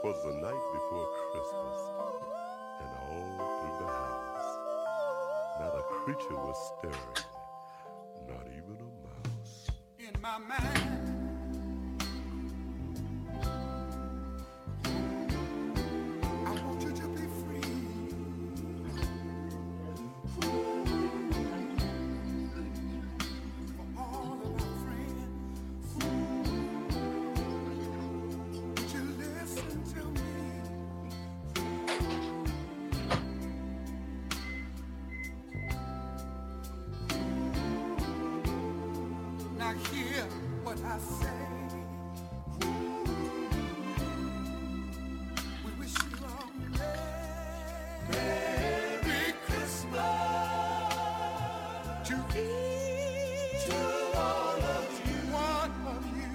'Twas the night before Christmas, and all through the house, not a creature was stirring, not even a mouse. In my mind, I want you to be free. For all of my friends, would you listen to me? Now hear what I say. We wish you all Merry Christmas to each to all of you, one of you.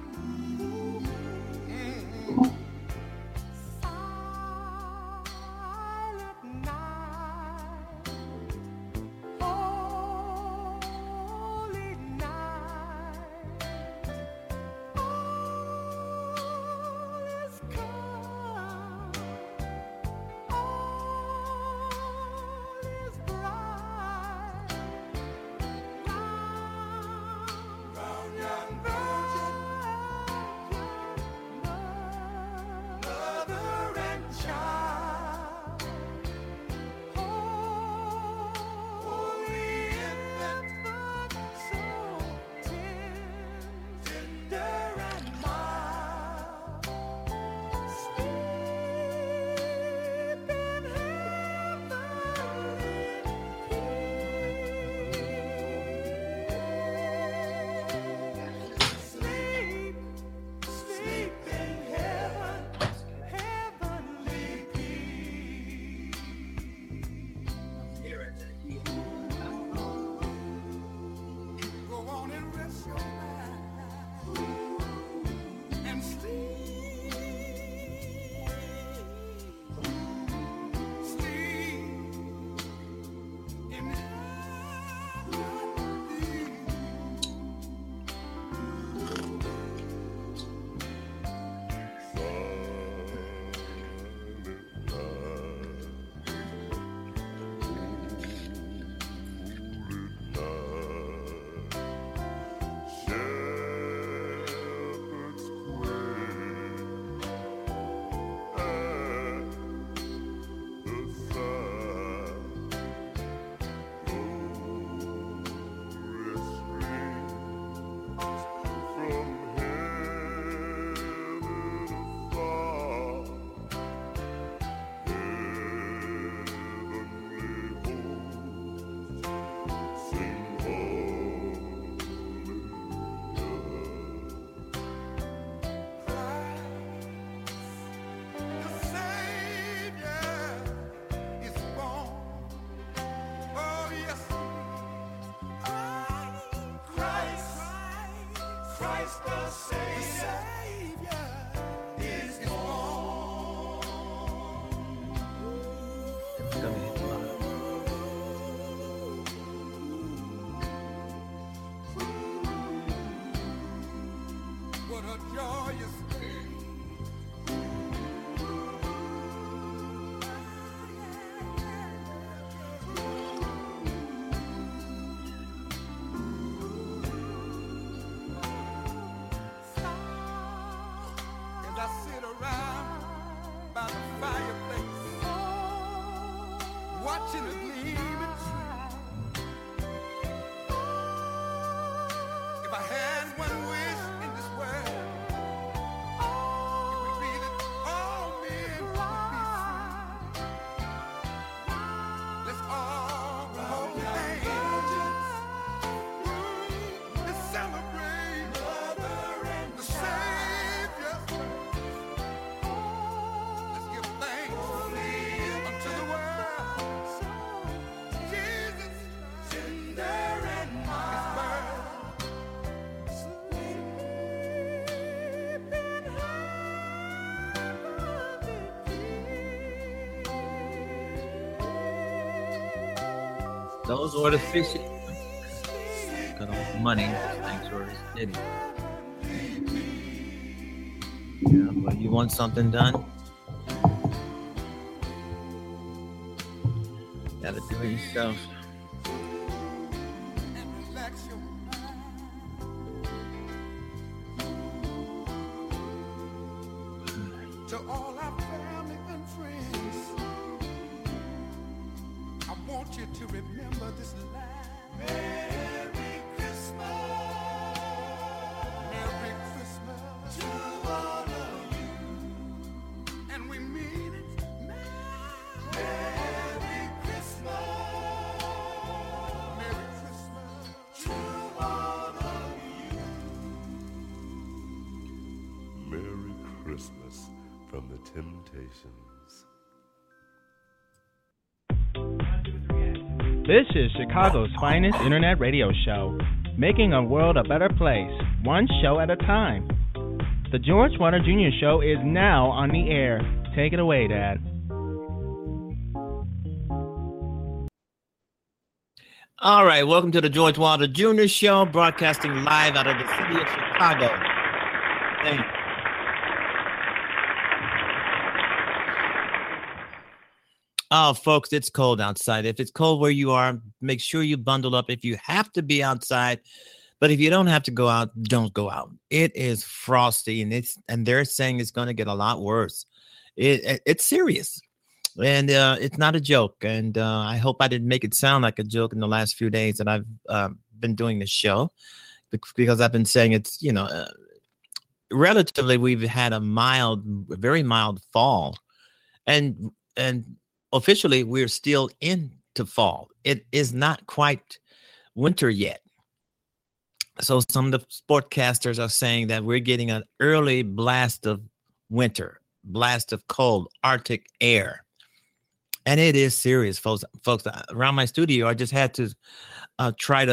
Silent night, holy night, all is calm, all is bright. Round yon virgin, mother and child, holy infant, so tender and mild, sleep in heavenly peace. Sleep in heavenly peace. Go on and rest your mind and sleep. Sleep in Shepherds quail at the sound, glorious streams from heaven afar, heavenly hosts sing the Savior is born. Oh yes, Christ the Savior is born. What a joyous day. As I sit around by the fireplace, watching the gleaming tree. If I had one wish in this world, it would be that all men would be free. Let's all hold hands and celebrate the Savior's birth. Let's give thanks unto the world. Jesus, tender and mild. Sleep in heavenly peace. Those were the fishes. Good old money. Thanks for Diddy. Yeah, but you want something done? Gotta do it yourself. and relax your mind. To all our family and friends, I want you to remember this line. Merry Christmas. Merry Christmas to all of you. And we mean it. Merry Christmas. Merry Christmas to all of you. Merry Christmas from the Temptations. This is Chicago's finest internet radio show, making a world a better place, one show at a time. The George Wilder Jr. Show is now on the air. Take it away, Dad. All right, welcome to the George Wilder Jr. Show, broadcasting live out of the city of Chicago. Thank you. Oh, folks, it's cold outside. If it's cold where you are, make sure you bundle up if you have to be outside. But if you don't have to go out, don't go out. It is frosty, and they're saying it's going to get a lot worse. It's serious, and it's not a joke. And I hope I didn't make it sound like a joke in the last few days that I've been doing this show, because I've been saying it's, relatively we've had a very mild fall, and officially we're still into fall. It is not quite winter yet. So some of the sportcasters are saying that we're getting an early blast of winter, blast of cold Arctic air. And it is serious, folks. Around my studio, I just had to try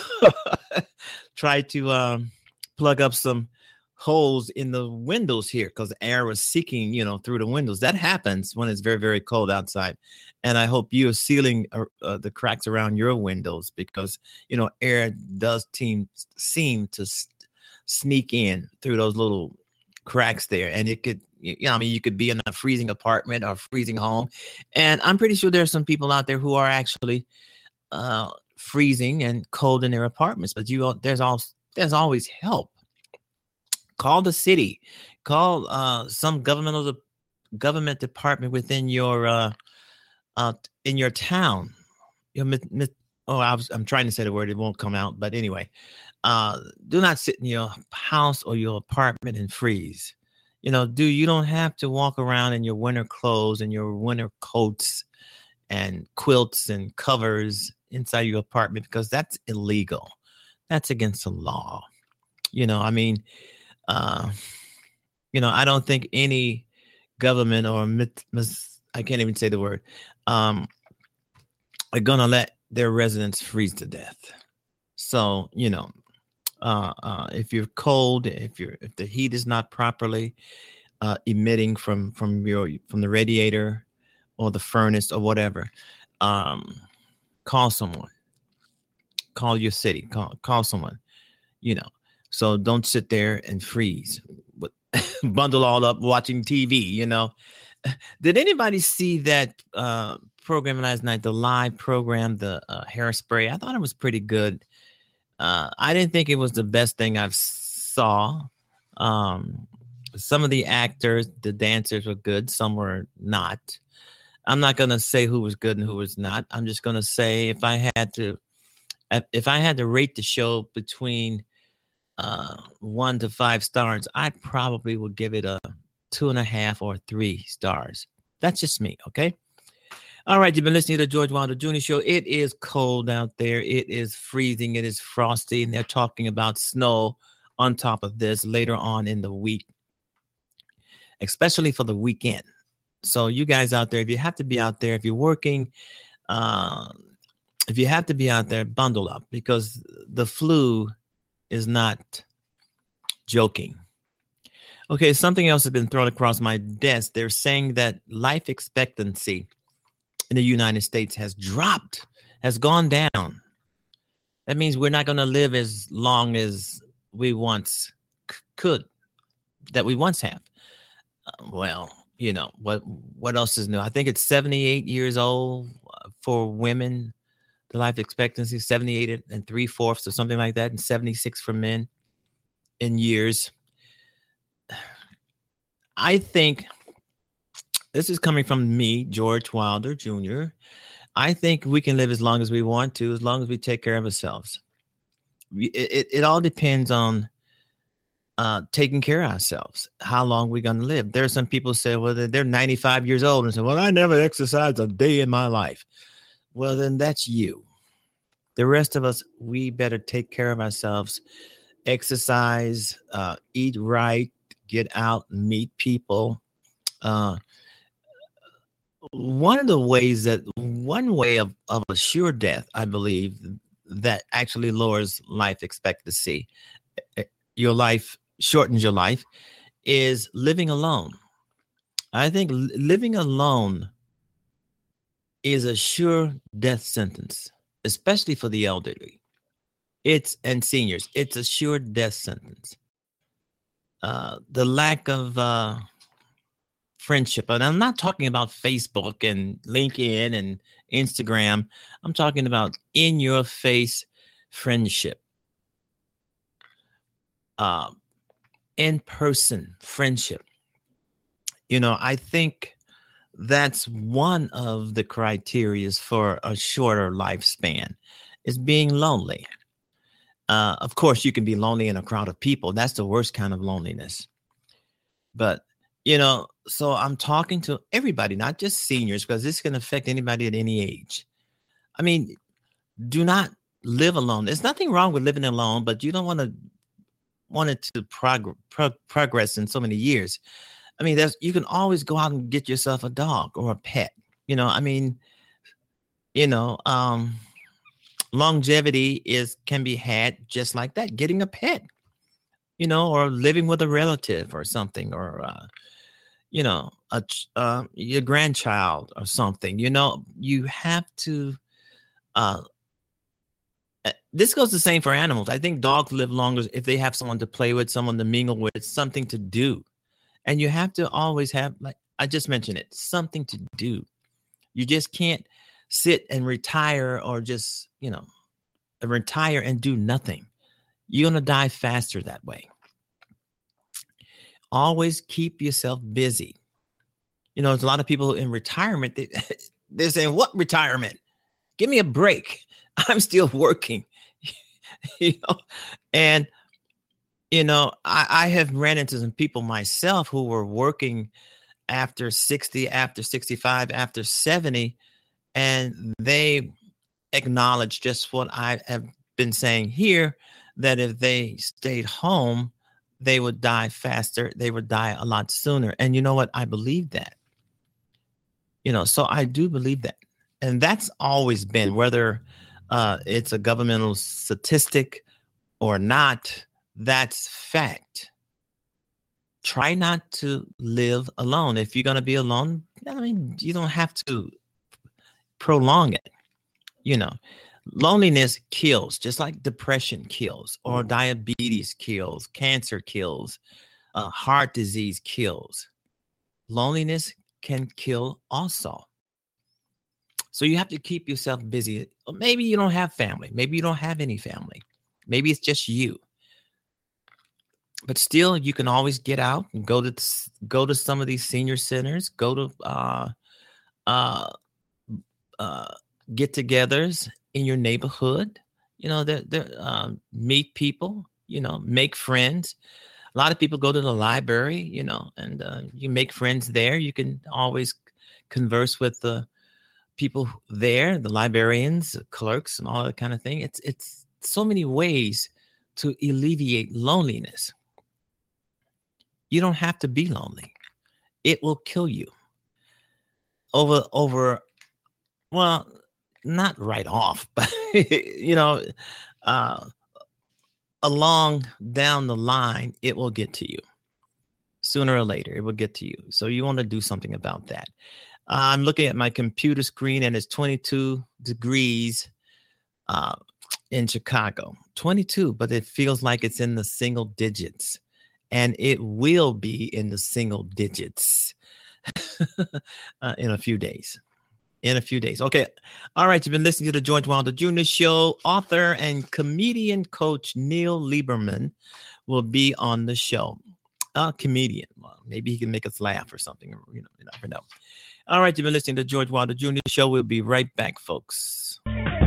to plug up some holes in the windows here because air was seeking, through the windows. That happens when it's very, very cold outside. And I hope you're sealing the cracks around your windows because, air does seem to sneak in through those little cracks there. And it could, you could be in a freezing apartment or freezing home. And I'm pretty sure there's some people out there who are actually freezing and cold in their apartments. But there's always help. Call the city. Call some government department within your in your town. I'm trying to say the word; it won't come out. But anyway, do not sit in your house or your apartment and freeze. You don't have to walk around in your winter clothes and your winter coats and quilts and covers inside your apartment because that's illegal. That's against the law. I don't think any government or I can't even say the word, are going to let their residents freeze to death. So, if you're cold, if the heat is not properly emitting from the radiator or the furnace or whatever, call someone, call your city, call someone, So don't sit there and freeze, bundle all up watching TV, Did anybody see that program last night, the live program, the Hairspray? I thought it was pretty good. I didn't think it was the best thing I've saw. Some of the actors, the dancers were good. Some were not. I'm not going to say who was good and who was not. I'm just going to say if I had to rate the show between 1 to 5 stars, I probably would give it a 2.5 or 3 stars. That's just me, okay? All right, you've been listening to the George Wilder Jr. Show. It is cold out there. It is freezing. It is frosty, and they're talking about snow on top of this later on in the week, especially for the weekend. So you guys out there, if you have to be out there, if you're working, if you have to be out there, bundle up because the flu is not joking. Okay, something else has been thrown across my desk. They're saying that life expectancy in the United States has gone down. That means we're not going to live as long as we once have. Well, what else is new? I think it's 78 years old, for women, the life expectancy 78 and 3/4 or something like that, and 76 for men in years. I think this is coming from me, George Wilder Jr. I think we can live as long as we want to, as long as we take care of ourselves. It all depends on taking care of ourselves, how long we're going to live. There are some people say, well, they're 95 years old and say, well, I never exercised a day in my life. Well, then that's you. The rest of us, we better take care of ourselves, exercise, eat right, get out, meet people. One way of a sure death, I believe, that actually lowers life expectancy, your life shortens your life, is living alone. I think living alone is a sure death sentence, especially for the elderly. And seniors. It's a sure death sentence. The lack of friendship, and I'm not talking about Facebook and LinkedIn and Instagram. I'm talking about in your face friendship, in person friendship. I think that's one of the criterias for a shorter lifespan, is being lonely. Of course, you can be lonely in a crowd of people. That's the worst kind of loneliness. But so I'm talking to everybody, not just seniors, because this can affect anybody at any age. I mean, do not live alone. There's nothing wrong with living alone, but you don't want it to progress in so many years. I mean, you can always go out and get yourself a dog or a pet. Longevity can be had just like that, getting a pet, or living with a relative or something, or your grandchild or something. You have to. This goes the same for animals. I think dogs live longer if they have someone to play with, someone to mingle with, something to do. And you have to always have, like I just mentioned it, something to do. You just can't sit and retire, or just, retire and do nothing. You're going to die faster that way. Always keep yourself busy. There's a lot of people in retirement. They're saying, what retirement? Give me a break. I'm still working. And I have ran into some people myself who were working after 60, after 65, after 70, and they acknowledge just what I have been saying here, that if they stayed home, they would die faster. They would die a lot sooner. And you know what? I believe that. So I do believe that. And that's always been, whether it's a governmental statistic or not, that's fact. Try not to live alone. If you're going to be alone, you don't have to prolong it. Loneliness kills, just like depression kills, or diabetes kills, cancer kills, heart disease kills. Loneliness can kill also. So you have to keep yourself busy. Maybe you don't have family. Maybe you don't have any family. Maybe it's just you. But still, you can always get out and go to some of these senior centers. Go to get-togethers in your neighborhood. Meet people. Make friends. A lot of people go to the library. And you make friends there. You can always converse with the people there, the librarians, the clerks, and all that kind of thing. It's so many ways to alleviate loneliness. You don't have to be lonely. It will kill you. Well, not right off, but along down the line, it will get to you. Sooner or later, it will get to you. So you want to do something about that. I'm looking at my computer screen, and it's 22 degrees in Chicago. 22, but it feels like it's in the single digits. And it will be in the single digits in a few days. in a few days. Okay. All right. You've been listening to the George Wilder Jr. Show. Author and comedian coach Neil Lieberman will be on the show. A comedian. Well, maybe he can make us laugh or something. You never know. All right. You've been listening to the George Wilder Jr. Show. We'll be right back, folks.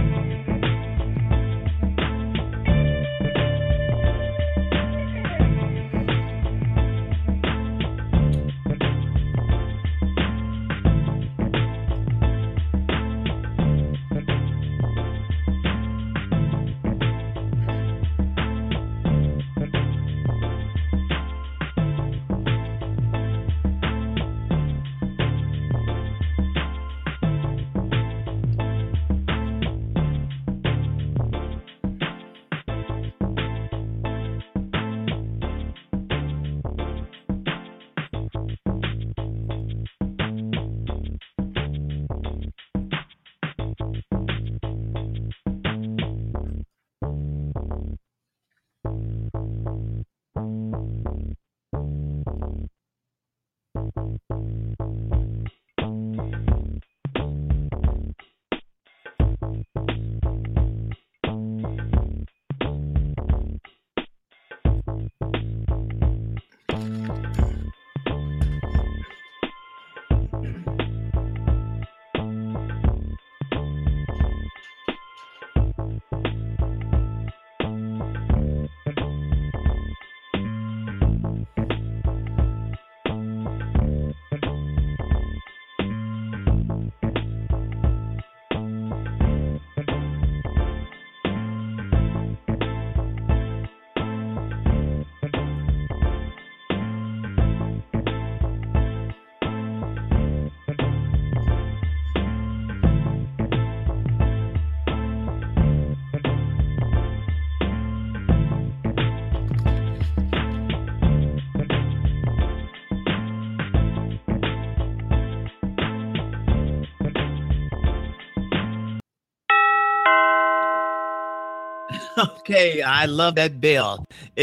Okay, I love that bell.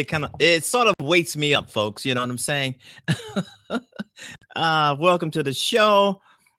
It sort of wakes me up, folks. You know what I'm saying? Welcome to the show.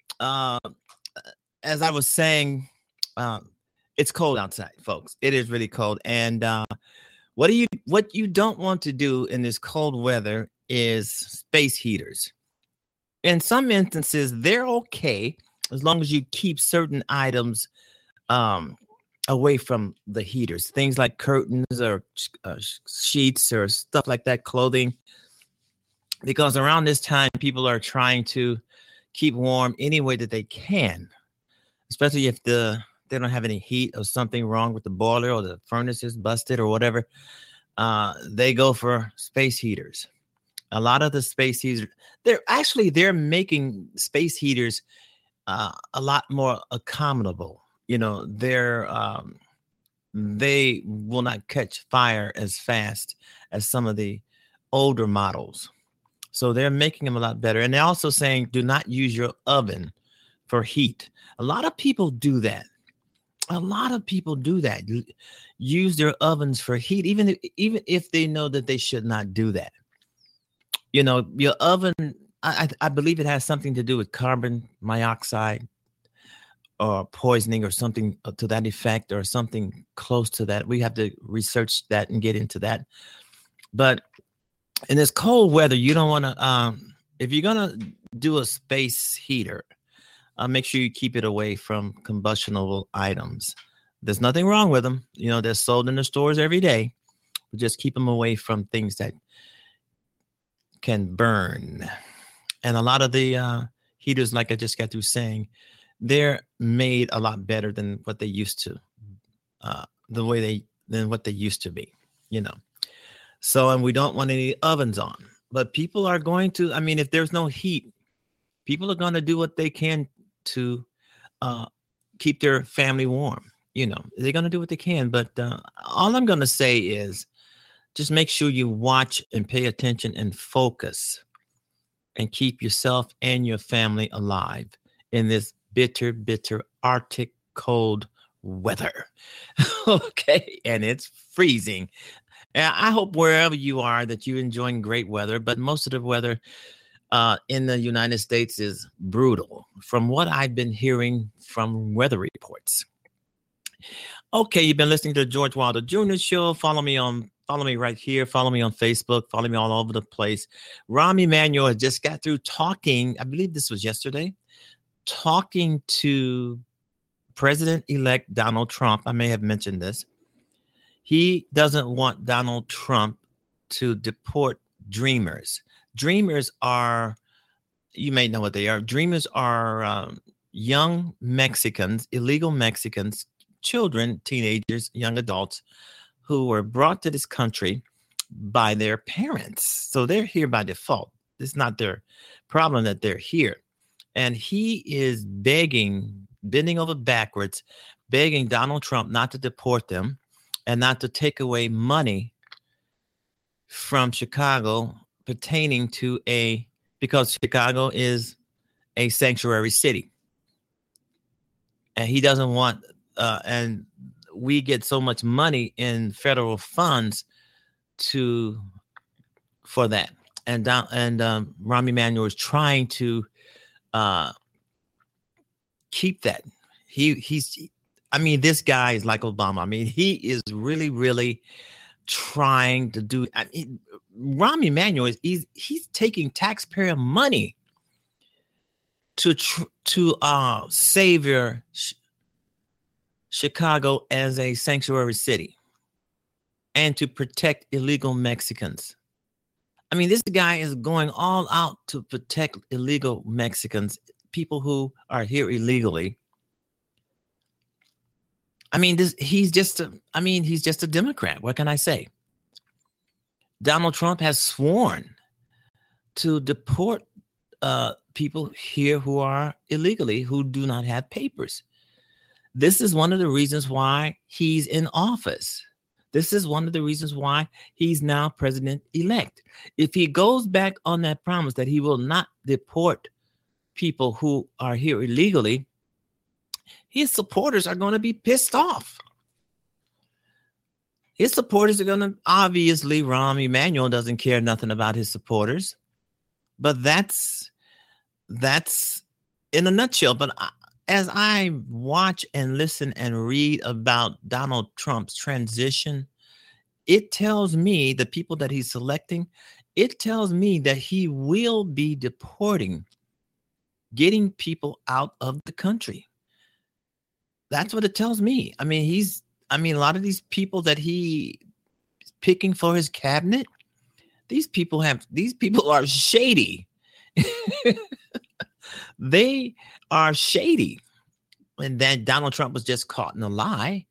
As I was saying, it's cold outside, folks. It is really cold. And what you don't want to do in this cold weather is space heaters. In some instances, they're okay as long as you keep certain items away from the heaters, things like curtains or sheets or stuff like that, clothing, because around this time, people are trying to keep warm any way that they can, especially if they don't have any heat or something wrong with the boiler or the furnace is busted or whatever. They go for space heaters. A lot of the space heaters, they're making space heaters a lot more accommodable. You know, they will not catch fire as fast as some of the older models. So they're making them a lot better. And they're also saying, do not use your oven for heat. A lot of people do that. Use their ovens for heat, even if they know that they should not do that. You know, your oven, I believe it has something to do with carbon monoxide or poisoning or something to that effect or something close to that. We have to research that and get into that. But in this cold weather, you don't want to, if you're going to do a space heater, make sure you keep it away from combustible items. There's nothing wrong with them. You know, they're sold in the stores every day. But just keep them away from things that can burn. And a lot of the heaters, like I just got through saying, they're made a lot better than what they used to, than what they used to be, you know. So, and we don't want any ovens on, but people are going to, I mean, if there's no heat, people are going to do what they can to keep their family warm. You know, they're going to do what they can. But all I'm going to say is just make sure you watch and pay attention and focus and keep yourself and your family alive in this bitter, bitter Arctic cold weather. Okay. And it's freezing. And I hope wherever you are that you're enjoying great weather, but most of the weather in the United States is brutal, from what I've been hearing from weather reports. Okay, you've been listening to the George Wilder Jr. Show. Follow me right here. Follow me on Facebook. Follow me all over the place. Rahm Emanuel just got through talking, I believe this was yesterday, talking to President-elect Donald Trump. I may have mentioned this. He doesn't want Donald Trump to deport dreamers. Dreamers are, you may know what they are. Dreamers are young Mexicans, illegal Mexicans, children, teenagers, young adults who were brought to this country by their parents. So they're here by default. It's not their problem that they're here. And he is begging, bending over backwards, begging Donald Trump not to deport them and not to take away money from Chicago pertaining to because Chicago is a sanctuary city. And he doesn't want, and we get so much money in federal funds for that. And Rahm Emanuel is trying to keep that. This guy is like Obama. He is really, really trying to do. Rahm Emanuel he's taking taxpayer money to save Chicago as a sanctuary city and to protect illegal Mexicans. This guy is going all out to protect illegal Mexicans, people who are here illegally. He's just a Democrat. What can I say? Donald Trump has sworn to deport people here who are illegally, who do not have papers. This is one of the reasons why he's in office. This is one of the reasons why he's now president-elect. If he goes back on that promise that he will not deport people who are here illegally, his supporters are going to be pissed off. His supporters are going to, obviously, Rahm Emanuel doesn't care nothing about his supporters. But that's in a nutshell. But as I watch and listen and read about Donald Trump's transition, it tells me, the people that he's selecting, it tells me that he will be deporting, getting people out of the country. That's what it tells me. A lot of these people that he is picking for his cabinet, these people are shady. They are shady. And then Donald Trump was just caught in a lie.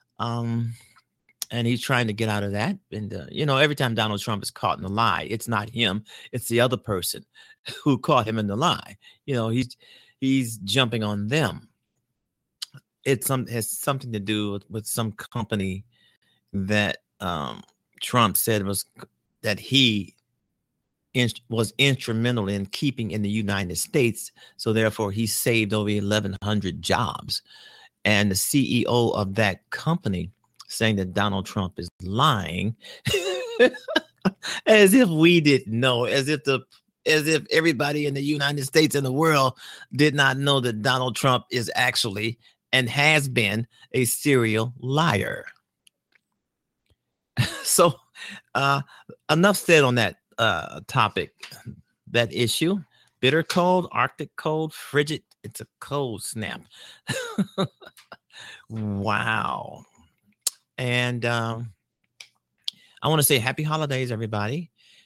And he's trying to get out of that. And, every time Donald Trump is caught in a lie, it's not him. It's the other person who caught him in the lie. He's jumping on them. It has something to do with some company that Trump said that he was instrumental in keeping in the United States. So therefore, he saved over 1,100 jobs. And the CEO of that company saying that Donald Trump is lying, as if we didn't know, as if everybody in the United States and the world did not know that Donald Trump is actually and has been a serial liar. So enough said on that topic, that issue. Bitter cold, Arctic cold, frigid. It's a cold snap. Wow. And I want to say happy holidays, everybody.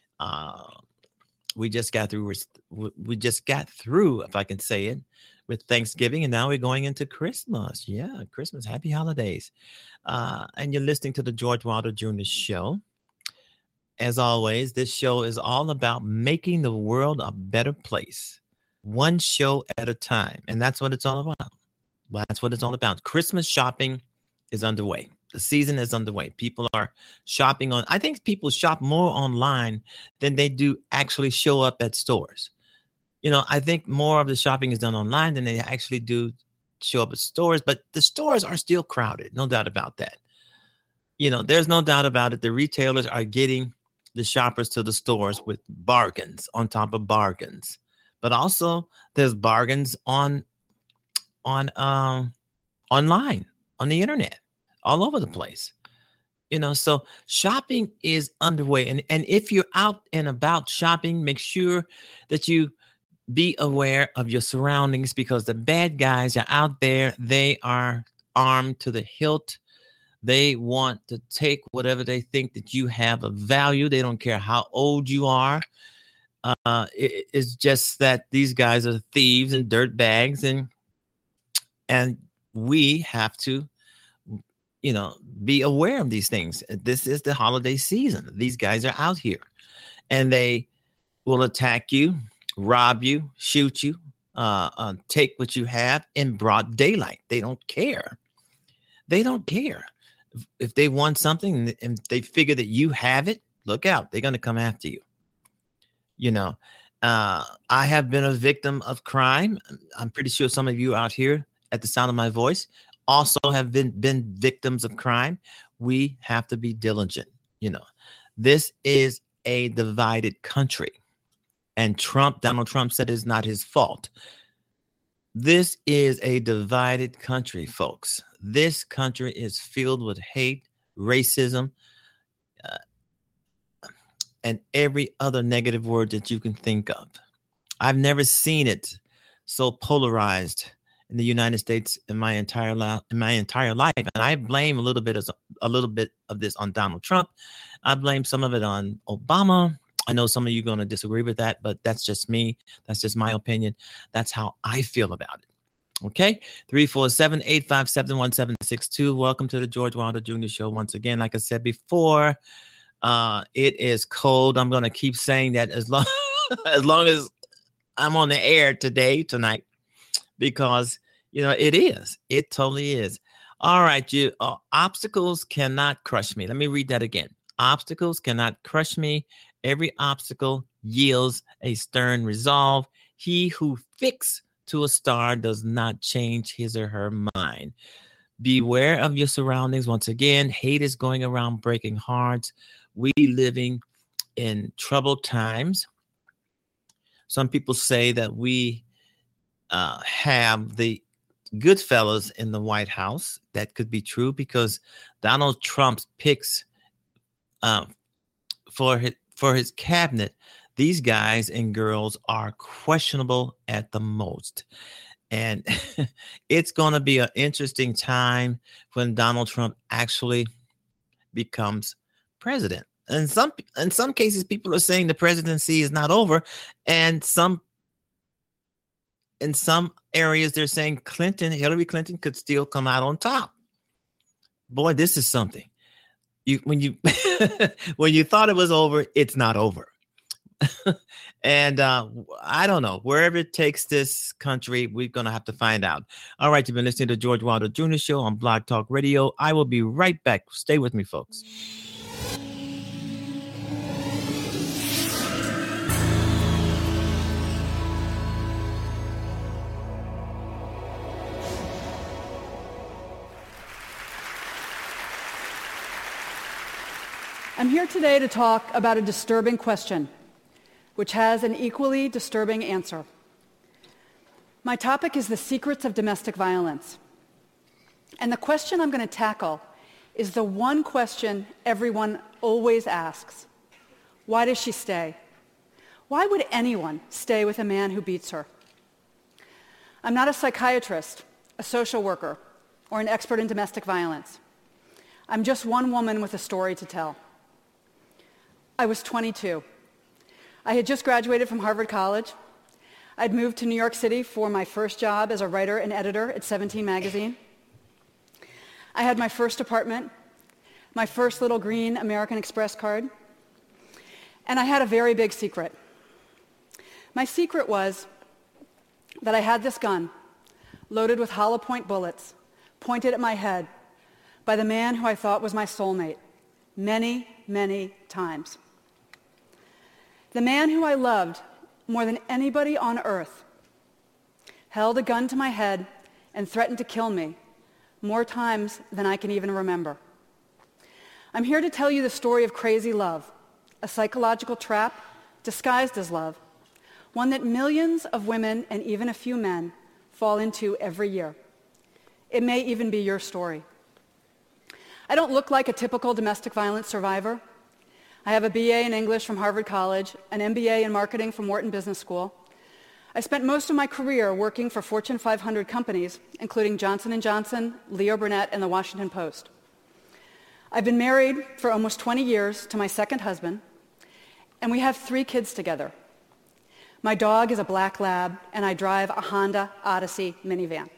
We just got through, if I can say it, with Thanksgiving, and now we're going into Christmas. Yeah, Christmas. Happy holidays. And you're listening to the George Wilder Jr. Show. As always, this show is all about making the world a better place, one show at a time. And that's what it's all about. That's what it's all about. Christmas shopping is underway. The season is underway. People are shopping I think people shop more online than they do actually show up at stores. I think more of the shopping is done online than they actually do show up at stores, but the stores are still crowded. No doubt about that. There's no doubt about it. The retailers are getting the shoppers to the stores with bargains on top of bargains. But also there's bargains on online, on the internet, all over the place. So shopping is underway. And if you're out and about shopping, make sure that you be aware of your surroundings, because the bad guys are out there. They are armed to the hilt. They want to take whatever they think that you have of value. They don't care how old you are. It's just that these guys are thieves and dirt bags, and we have to be aware of these things. This is the holiday season. These guys are out here, and they will attack you, rob you, shoot you, take what you have in broad daylight. They don't care. They don't care. If they want something and they figure that you have it, look out. They're going to come after you. I have been a victim of crime. I'm pretty sure some of you out here at the sound of my voice also have been victims of crime. We have to be diligent. This is a divided country, and Donald Trump said it's not his fault. This is a divided country, folks. This country is filled with hate, racism, and every other negative word that you can think of. I've never seen it so polarized in the United States in my entire life. And I blame a little bit of this on Donald Trump. I blame some of it on Obama. I know some of you are going to disagree with that, but that's just me. That's just my opinion. That's how I feel about it. Okay, 347-857-1762. Welcome to the George Wilder Jr. Show once again. Like I said before, it is cold. I'm going to keep saying that as long as I'm on the air tonight, because it is. It totally is. All right, obstacles cannot crush me. Let me read that again. Obstacles cannot crush me. Every obstacle yields a stern resolve. He who fixes to a star does not change his or her mind. Beware of your surroundings. Once again, hate is going around breaking hearts. We living in troubled times. Some people say that we have the good fellas in the White House. That could be true, because Donald Trump's picks for his cabinet, these guys and girls are questionable at the most. And it's going to be an interesting time when Donald Trump actually becomes president. And in some cases, people are saying the presidency is not over. And in some areas, they're saying Hillary Clinton could still come out on top. Boy, this is something. When you thought it was over, it's not over. And I don't know, wherever it takes this country, we're going to have to find out. All right, you've been listening to George Wilder Jr. Show on Blog Talk Radio. I will be right back. Stay with me, folks. I'm here today to talk about a disturbing question, which has an equally disturbing answer. My topic is the secrets of domestic violence. And the question I'm going to tackle is the one question everyone always asks. Why does she stay? Why would anyone stay with a man who beats her? I'm not a psychiatrist, a social worker, or an expert in domestic violence. I'm just one woman with a story to tell. I was 22. I had just graduated from Harvard College. I'd moved to New York City for my first job as a writer and editor at 17 magazine. I had my first apartment, my first little green American Express card, and I had a very big secret. My secret was that I had this gun loaded with hollow point bullets pointed at my head by the man who I thought was my soulmate many, many times. The man who I loved more than anybody on earth held a gun to my head and threatened to kill me more times than I can even remember. I'm here to tell you the story of crazy love, a psychological trap disguised as love, one that millions of women and even a few men fall into every year. It may even be your story. I don't look like a typical domestic violence survivor. I have a BA in English from Harvard College, an MBA in marketing from Wharton Business School. I spent most of my career working for Fortune 500 companies, including Johnson & Johnson, Leo Burnett, and the Washington Post. I've been married for almost 20 years to my second husband, and we have 3 kids together. My dog is a black lab, and I drive a Honda Odyssey minivan.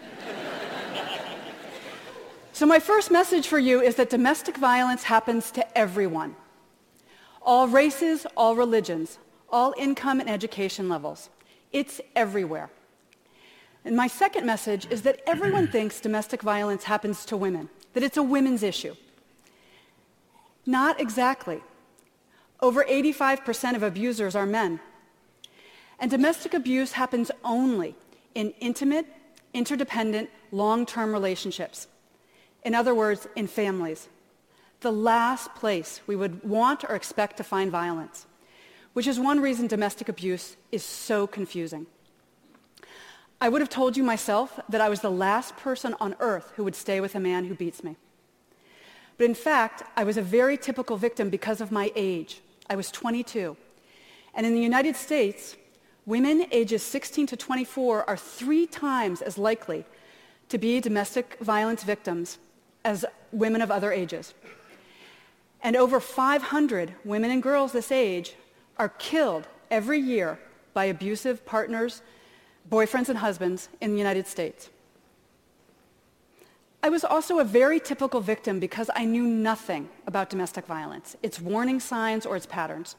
So my first message for you is that domestic violence happens to everyone. All races, all religions, all income and education levels. It's everywhere. And my second message is that everyone thinks domestic violence happens to women, that it's a women's issue. Not exactly. Over 85% of abusers are men. And domestic abuse happens only in intimate, interdependent, long-term relationships. In other words, in families. The last place we would want or expect to find violence, which is one reason domestic abuse is so confusing. I would have told you myself that I was the last person on earth who would stay with a man who beats me. But in fact, I was a very typical victim because of my age. I was 22. And in the United States, women ages 16 to 24 are 3 times as likely to be domestic violence victims as women of other ages. And over 500 women and girls this age are killed every year by abusive partners, boyfriends and husbands in the United States. I was also a very typical victim because I knew nothing about domestic violence, its warning signs or its patterns.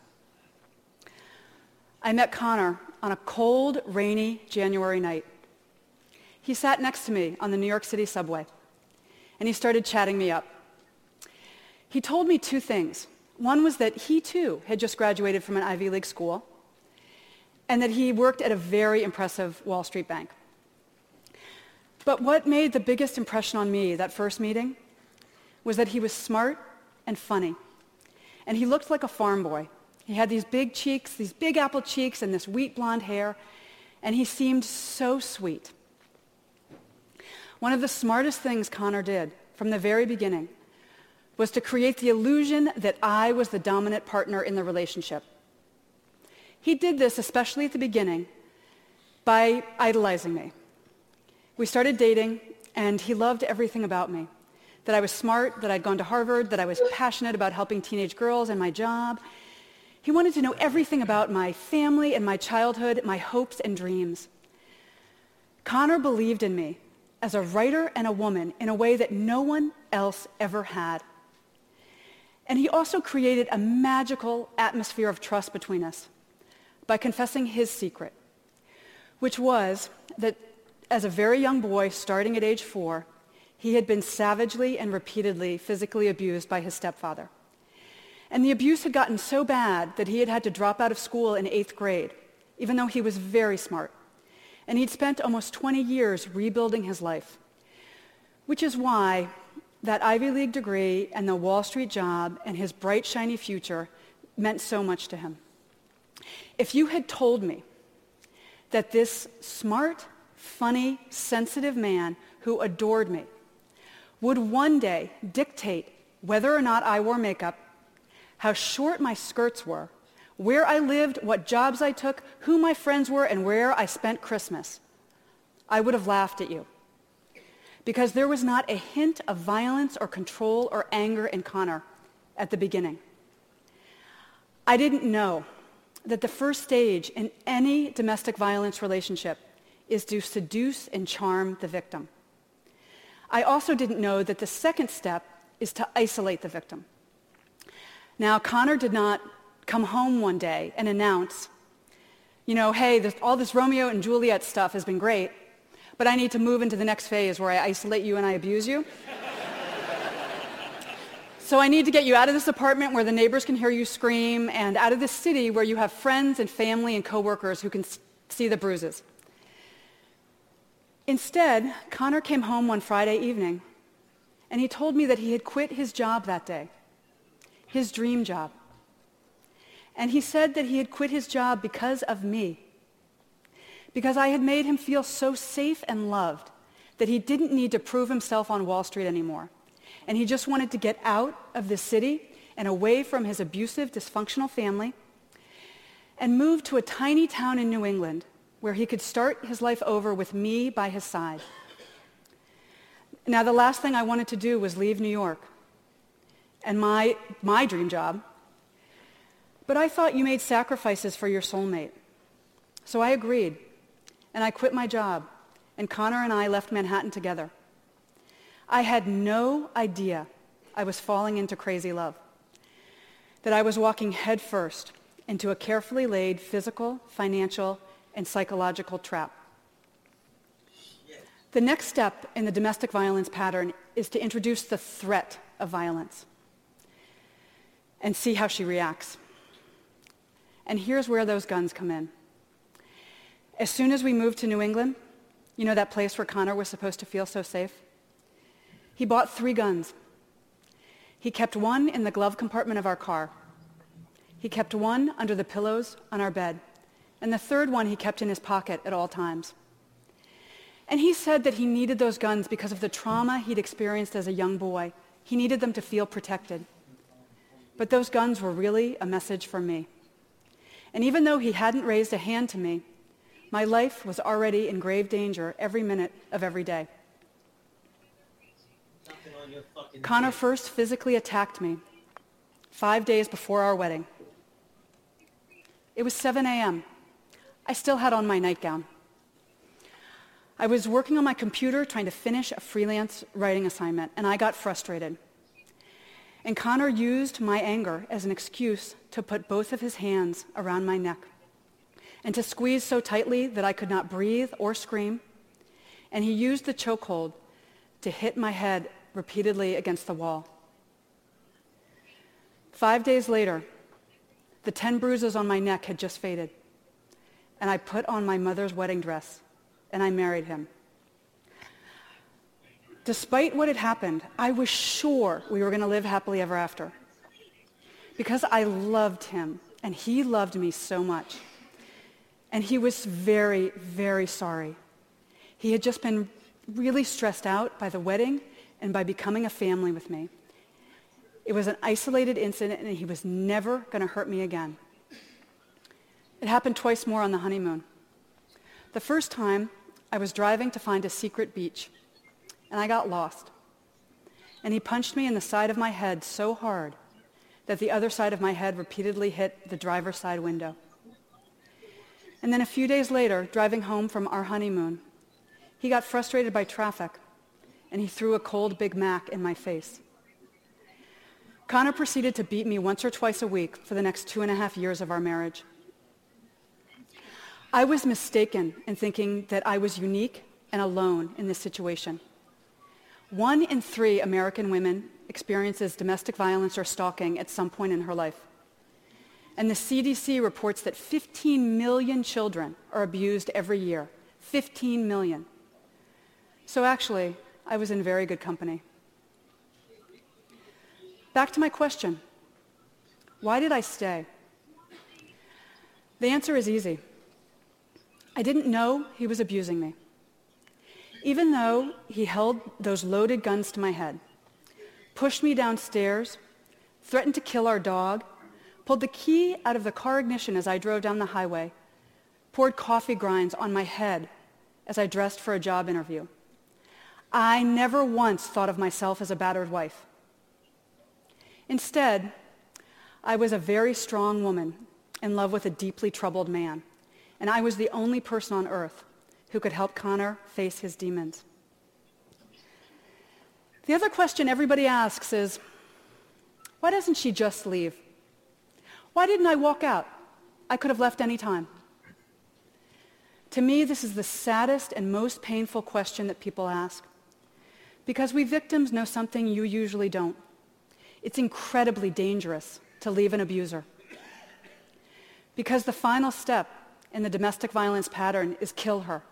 I met Connor on a cold, rainy January night. He sat next to me on the New York City subway, and he started chatting me up. He told me 2 things. One was that he, too, had just graduated from an Ivy League school, and that he worked at a very impressive Wall Street bank. But what made the biggest impression on me that first meeting was that he was smart and funny, and he looked like a farm boy. He had these big cheeks, these big apple cheeks, and this wheat blonde hair, and he seemed so sweet. One of the smartest things Connor did from the very beginning was to create the illusion that I was the dominant partner in the relationship. He did this, especially at the beginning, by idolizing me. We started dating, and he loved everything about me. That I was smart, that I'd gone to Harvard, that I was passionate about helping teenage girls and my job. He wanted to know everything about my family and my childhood, my hopes and dreams. Connor believed in me as a writer and a woman in a way that no one else ever had. And he also created a magical atmosphere of trust between us by confessing his secret, which was that as a very young boy, starting at age 4, he had been savagely and repeatedly physically abused by his stepfather. And the abuse had gotten so bad that he had had to drop out of school in 8th grade, even though he was very smart. And he'd spent almost 20 years rebuilding his life, which is why that Ivy League degree and the Wall Street job and his bright, shiny future meant so much to him. If you had told me that this smart, funny, sensitive man who adored me would one day dictate whether or not I wore makeup, how short my skirts were, where I lived, what jobs I took, who my friends were, and where I spent Christmas, I would have laughed at you. Because there was not a hint of violence or control or anger in Connor at the beginning. I didn't know that the first stage in any domestic violence relationship is to seduce and charm the victim. I also didn't know that the second step is to isolate the victim. Now, Connor did not come home one day and announce, hey, all this Romeo and Juliet stuff has been great, but I need to move into the next phase where I isolate you and I abuse you. So I need to get you out of this apartment where the neighbors can hear you scream and out of this city where you have friends and family and coworkers who can see the bruises. Instead, Connor came home one Friday evening, and he told me that he had quit his job that day, his dream job. And he said that he had quit his job because of me, because I had made him feel so safe and loved that he didn't need to prove himself on Wall Street anymore. And he just wanted to get out of the city and away from his abusive, dysfunctional family and move to a tiny town in New England where he could start his life over with me by his side. Now, the last thing I wanted to do was leave New York and my dream job. But I thought you made sacrifices for your soulmate. So I agreed, and I quit my job, and Connor and I left Manhattan together. I had no idea I was falling into crazy love, that I was walking headfirst into a carefully laid physical, financial, and psychological trap. The next step in the domestic violence pattern is to introduce the threat of violence and see how she reacts. And here's where those guns come in. As soon as we moved to New England, you know that place where Connor was supposed to feel so safe? He bought 3 guns. He kept one in the glove compartment of our car. He kept one under the pillows on our bed. And the third one he kept in his pocket at all times. And he said that he needed those guns because of the trauma he'd experienced as a young boy. He needed them to feel protected. But those guns were really a message for me. And even though he hadn't raised a hand to me, my life was already in grave danger every minute of every day. Connor first physically attacked me 5 days before our wedding. It was 7 a.m. I still had on my nightgown. I was working on my computer trying to finish a freelance writing assignment, and I got frustrated. And Connor used my anger as an excuse to put both of his hands around my neck and to squeeze so tightly that I could not breathe or scream. And he used the chokehold to hit my head repeatedly against the wall. 5 days later, the 10 bruises on my neck had just faded, and I put on my mother's wedding dress, and I married him. Despite what had happened, I was sure we were going to live happily ever after because I loved him, and he loved me so much. And he was very, very sorry. He had just been really stressed out by the wedding and by becoming a family with me. It was an isolated incident, and he was never going to hurt me again. It happened twice more on the honeymoon. The first time, I was driving to find a secret beach, and I got lost. And he punched me in the side of my head so hard that the other side of my head repeatedly hit the driver's side window. And then a few days later, driving home from our honeymoon, he got frustrated by traffic, and he threw a cold Big Mac in my face. Connor proceeded to beat me once or twice a week for the next 2.5 years of our marriage. I was mistaken in thinking that I was unique and alone in this situation. 1 in 3 American women experiences domestic violence or stalking at some point in her life. And the CDC reports that 15 million children are abused every year. 15 million. So actually, I was in very good company. Back to my question. Why did I stay? The answer is easy. I didn't know he was abusing me. Even though he held those loaded guns to my head, pushed me downstairs, threatened to kill our dog, pulled the key out of the car ignition as I drove down the highway, poured coffee grinds on my head as I dressed for a job interview. I never once thought of myself as a battered wife. Instead, I was a very strong woman in love with a deeply troubled man, and I was the only person on earth who could help Connor face his demons. The other question everybody asks is, why doesn't she just leave? Why didn't I walk out? I could have left any time. To me, this is the saddest and most painful question that people ask, because we victims know something you usually don't. It's incredibly dangerous to leave an abuser, because the final step in the domestic violence pattern is kill her.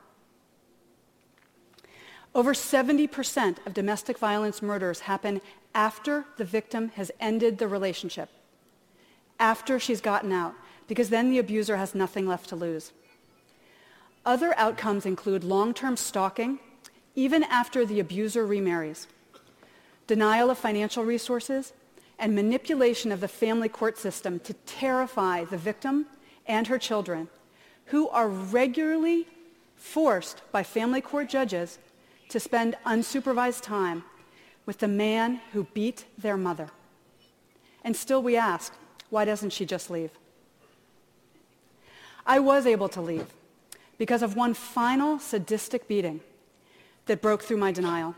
Over 70% of domestic violence murders happen after the victim has ended the relationship, after she's gotten out, because then the abuser has nothing left to lose. Other outcomes include long-term stalking, even after the abuser remarries, denial of financial resources, and manipulation of the family court system to terrify the victim and her children, who are regularly forced by family court judges to spend unsupervised time with the man who beat their mother. And still we ask, why doesn't she just leave? I was able to leave because of one final sadistic beating that broke through my denial.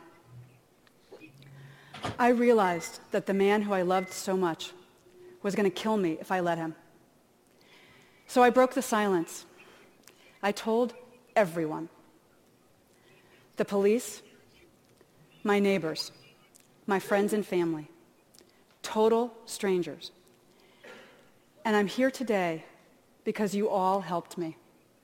I realized that the man who I loved so much was going to kill me if I let him. So I broke the silence. I told everyone. The police, my neighbors, my friends and family, total strangers. And I'm here today because you all helped me.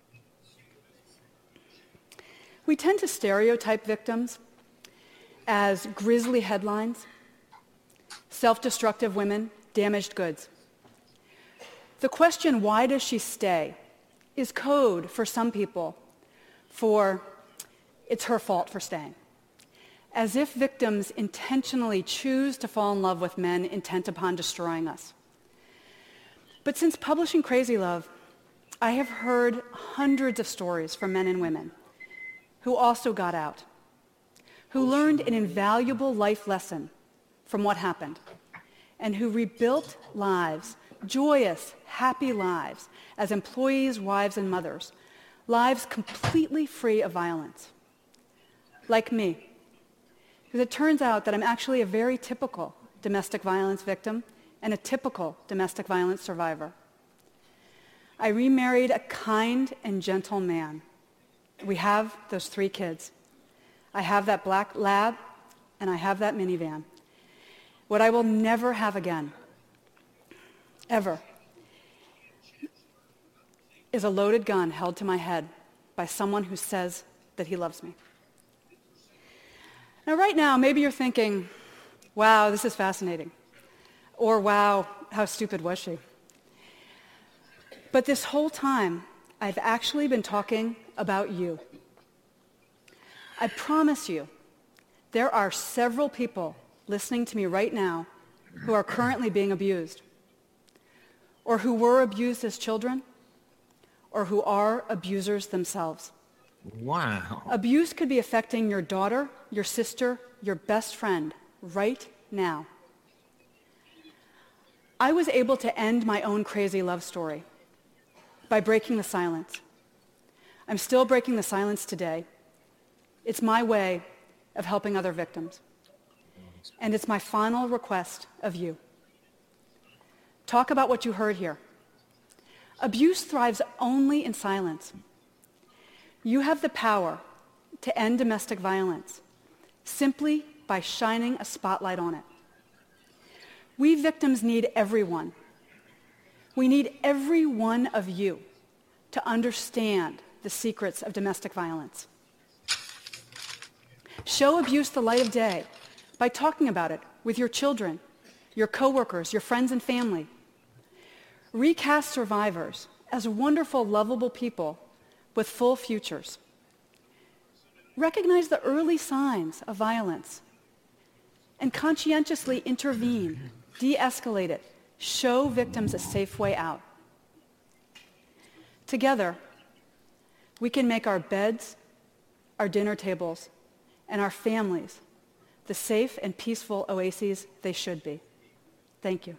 We tend to stereotype victims as grisly headlines, self-destructive women, damaged goods. The question, why does she stay, is code for some people for it's her fault for staying. As if victims intentionally choose to fall in love with men intent upon destroying us. But since publishing Crazy Love, I have heard hundreds of stories from men and women who also got out, who learned an invaluable life lesson from what happened, and who rebuilt lives, joyous, happy lives, as employees, wives, and mothers, lives completely free of violence. Like me, because it turns out that I'm actually a very typical domestic violence victim and a typical domestic violence survivor. I remarried a kind and gentle man. We have those 3 kids. I have that black lab, and I have that minivan. What I will never have again, ever, is a loaded gun held to my head by someone who says that he loves me. Now, right now, maybe you're thinking, wow, this is fascinating. Or, wow, how stupid was she? But this whole time, I've actually been talking about you. I promise you, there are several people listening to me right now who are currently being abused, or who were abused as children, or who are abusers themselves. Wow. Abuse could be affecting your daughter, your sister, your best friend right now. I was able to end my own crazy love story by breaking the silence. I'm still breaking the silence today. It's my way of helping other victims. And it's my final request of you. Talk about what you heard here. Abuse thrives only in silence. You have the power to end domestic violence simply by shining a spotlight on it. We victims need everyone. We need every one of you to understand the secrets of domestic violence. Show abuse the light of day by talking about it with your children, your coworkers, your friends and family. Recast survivors as wonderful, lovable people with full futures. Recognize the early signs of violence and conscientiously intervene, de-escalate it, show victims a safe way out. Together, we can make our beds, our dinner tables, and our families the safe and peaceful oases they should be. Thank you.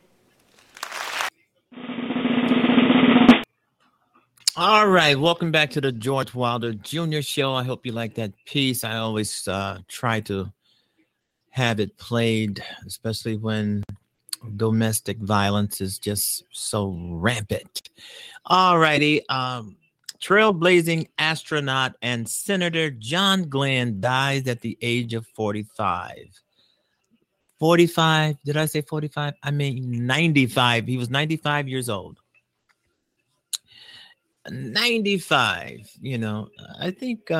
All right, welcome back to the George Wilder Jr. Show. I hope you like that piece. I always try to have it played, especially when domestic violence is just so rampant. All righty, trailblazing astronaut and Senator John Glenn dies at the age of 45. 45? Did I say 45? I mean 95. He was 95 years old. 95, I think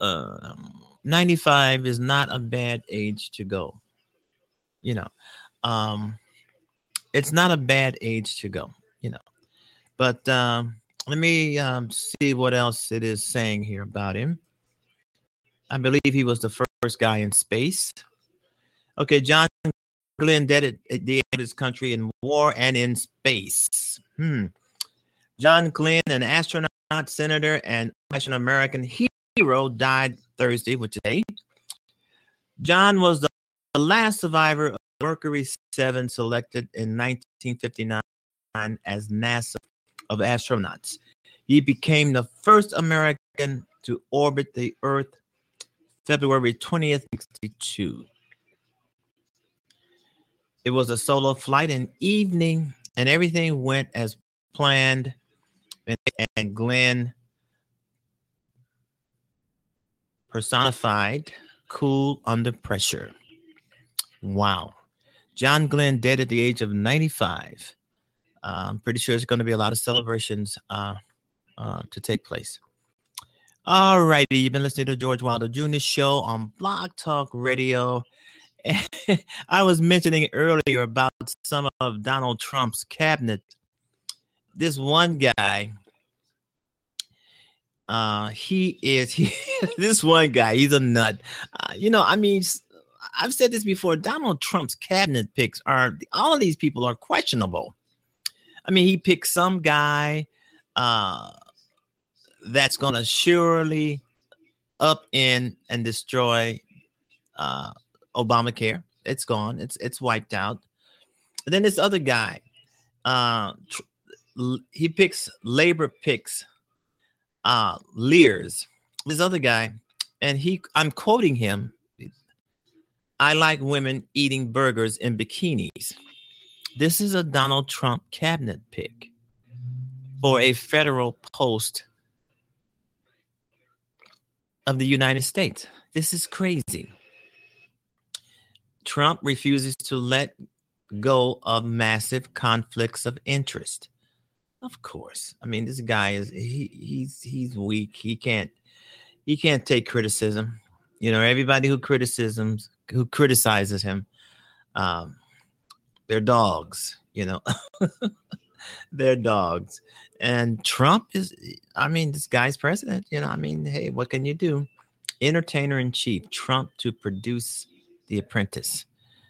95 is not a bad age to go. It's not a bad age to go. you know. But let me see what else it is saying here about him. I believe he was the first guy in space. Okay, John Glenn dedicated his country in war and in space. John Glenn, an astronaut, senator, and American hero, died Thursday, which is today. John was the last survivor of Mercury 7, selected in 1959 as NASA of astronauts. He became the first American to orbit the Earth February 20th, 1962. It was a solo flight in evening, and everything went as planned. And Glenn personified cool under pressure. Wow. John Glenn dead at the age of 95. I'm pretty sure there's going to be a lot of celebrations to take place. All righty. You've been listening to George Wilder Jr. Show on Blog Talk Radio. I was mentioning earlier about some of Donald Trump's cabinet. This one guy, this one guy, he's a nut. I mean, I've said this before. Donald Trump's cabinet picks all of these people are questionable. I mean, he picked some guy that's going to surely upend and destroy Obamacare. It's gone. It's wiped out. And then this other guy, he picks Labor picks Lears. This other guy, and I'm quoting him. I like women eating burgers in bikinis. This is a Donald Trump cabinet pick for a federal post of the United States. This is crazy. Trump refuses to let go of massive conflicts of interest. Of course. I mean, this guy he's weak. He can't take criticism. Everybody who criticizes him, they're dogs, they're dogs. And Trump this guy's president, hey, what can you do? Entertainer in chief, Trump to produce The Apprentice.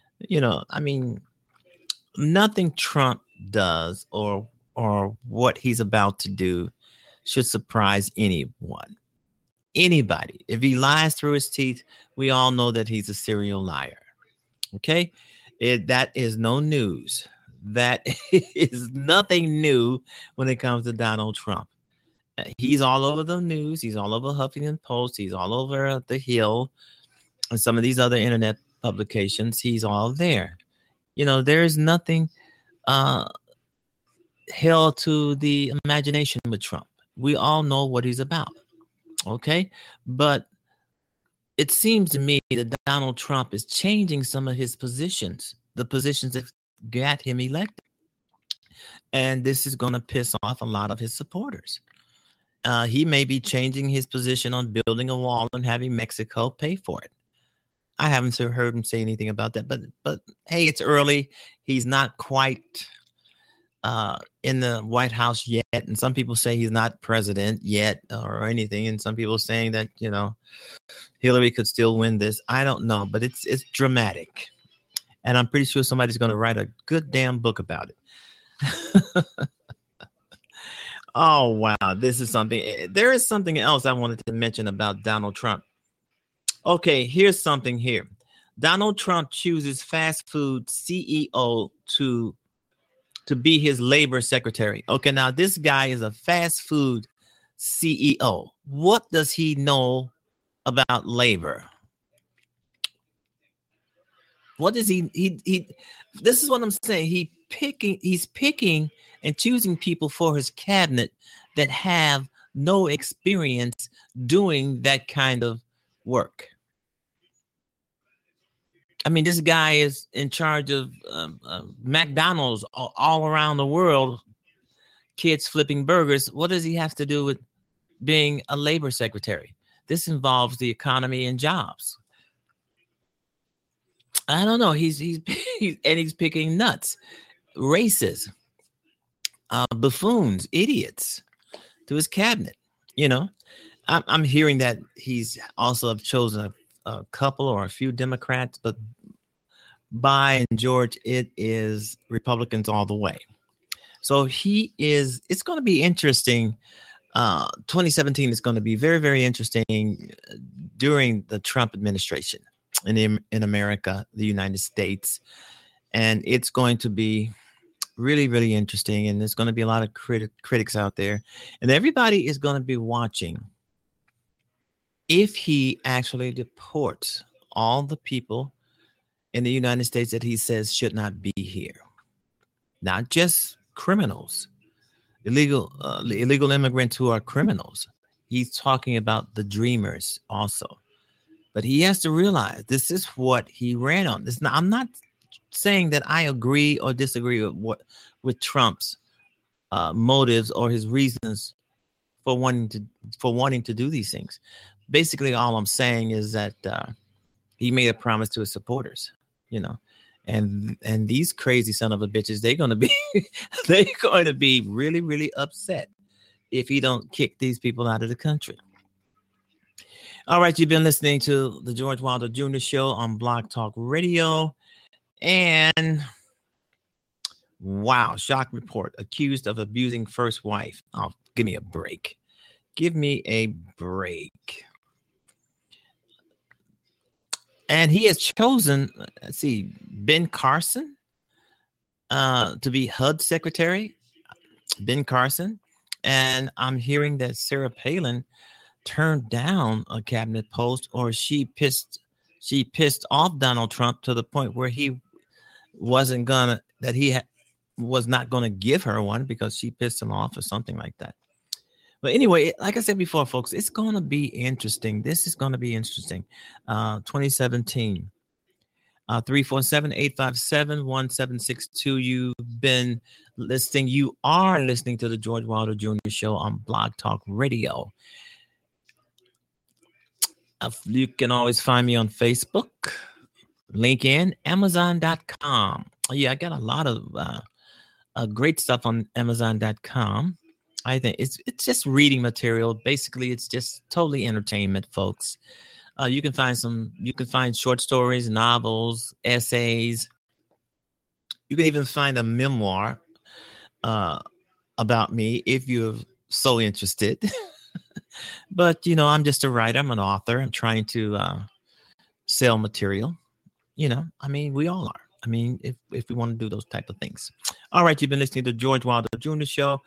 Nothing Trump does or what he's about to do should surprise anyone. Anybody. If he lies through his teeth, we all know that he's a serial liar. Okay? That is no news. That is nothing new when it comes to Donald Trump. He's all over the news. He's all over Huffington Post. He's all over The Hill and some of these other internet publications. He's all there. There's nothing held to the imagination with Trump. We all know what he's about. Okay? But it seems to me that Donald Trump is changing some of his positions, the positions that got him elected. And this is going to piss off a lot of his supporters. He may be changing his position on building a wall and having Mexico pay for it. I haven't heard him say anything about that, but hey, it's early. He's not quite in the White House yet, and some people say he's not president yet or anything, and some people saying that Hillary could still win this. I don't know, but it's dramatic, and I'm pretty sure somebody's going to write a good damn book about it. Oh wow, this is something. There is something else I wanted to mention about Donald Trump. Okay, here's something here. Donald Trump chooses fast food CEO to be his labor secretary. Okay, now this guy is a fast food CEO. What does he know about labor? What does he this is what I'm saying. He's picking and choosing people for his cabinet that have no experience doing that kind of work. I mean, this guy is in charge of McDonald's all around the world, kids flipping burgers. What does he have to do with being a labor secretary? This involves the economy and jobs. I don't know. He's picking nuts, races. buffoons, idiots to his cabinet. I'm hearing that he's also chosen a couple or a few Democrats, but by and George, it is Republicans all the way. So it's going to be interesting. 2017 is going to be very, very interesting during the Trump administration in America, the United States. And it's going to be really, really interesting. And there's going to be a lot of critics out there. And everybody is going to be watching if he actually deports all the people in the United States that he says should not be here. Not just criminals, illegal immigrants who are criminals. He's talking about the dreamers also. But he has to realize this is what he ran on. I'm not saying that I agree or disagree with Trump's motives or his reasons for wanting to do these things. Basically, all I'm saying is that he made a promise to his supporters, and these crazy son of a bitches, they're going to be really, really upset if he don't kick these people out of the country. All right, you've been listening to the George Wilder Jr. Show on Blog Talk Radio. And wow, shock report, accused of abusing first wife. Oh, give me a break. Give me a break. And he has chosen, Ben Carson to be HUD secretary. Ben Carson. And I'm hearing that Sarah Palin turned down a cabinet post, or she pissed off Donald Trump to the point where he was not gonna give her one because she pissed him off or something like that. But anyway, like I said before, folks, it's going to be interesting. This is going to be interesting. 2017. 347-857-1762. You've been listening. You are listening to the George Wilder Jr. Show on Blog Talk Radio. You can always find me on Facebook, LinkedIn, Amazon.com. Yeah, I got a lot of great stuff on Amazon.com. I think it's just reading material. Basically, it's just totally entertainment, folks. You can find short stories, novels, essays. You can even find a memoir about me if you're so interested. But I'm just a writer. I'm an author. I'm trying to sell material. We all are. If we want to do those type of things. All right, you've been listening to George Wilder Jr. Show.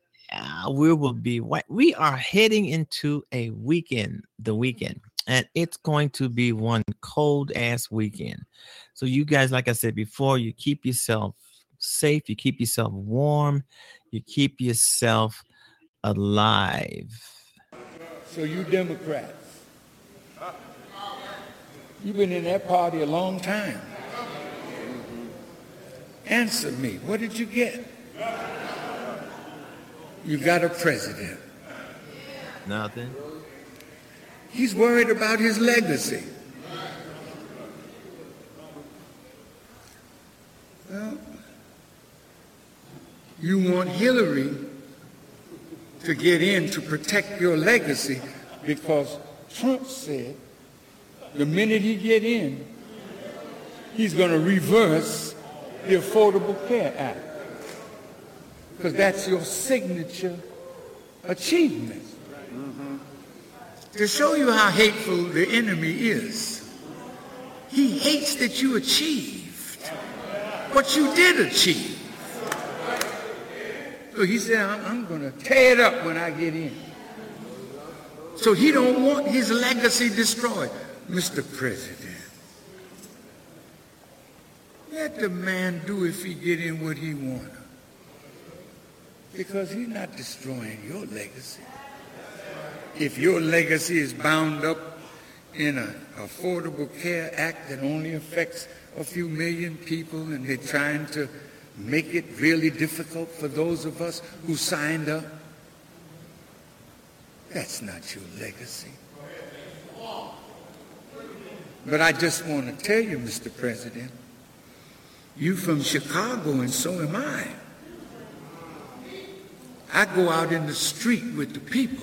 We are heading into the weekend, and it's going to be one cold ass weekend. So you guys, like I said before, you keep yourself safe, you keep yourself warm, you keep yourself alive. So you Democrats, you've been in that party a long time. Answer me, what did you get? You got a president. Nothing. He's worried about his legacy. Well, you want Hillary to get in to protect your legacy because Trump said the minute he get in, he's going to reverse the Affordable Care Act. Because that's your signature achievement. Mm-hmm. To show you how hateful the enemy is, he hates that you achieved what you did achieve. So he said, I'm going to tear it up when I get in. So he don't want his legacy destroyed. Mr. President, let the man do if he get in what he wants. Because he's not destroying your legacy. If your legacy is bound up in an Affordable Care Act that only affects a few million people and they're trying to make it really difficult for those of us who signed up, that's not your legacy. But I just want to tell you, Mr. President, you from Chicago and so am I. I go out in the street with the people.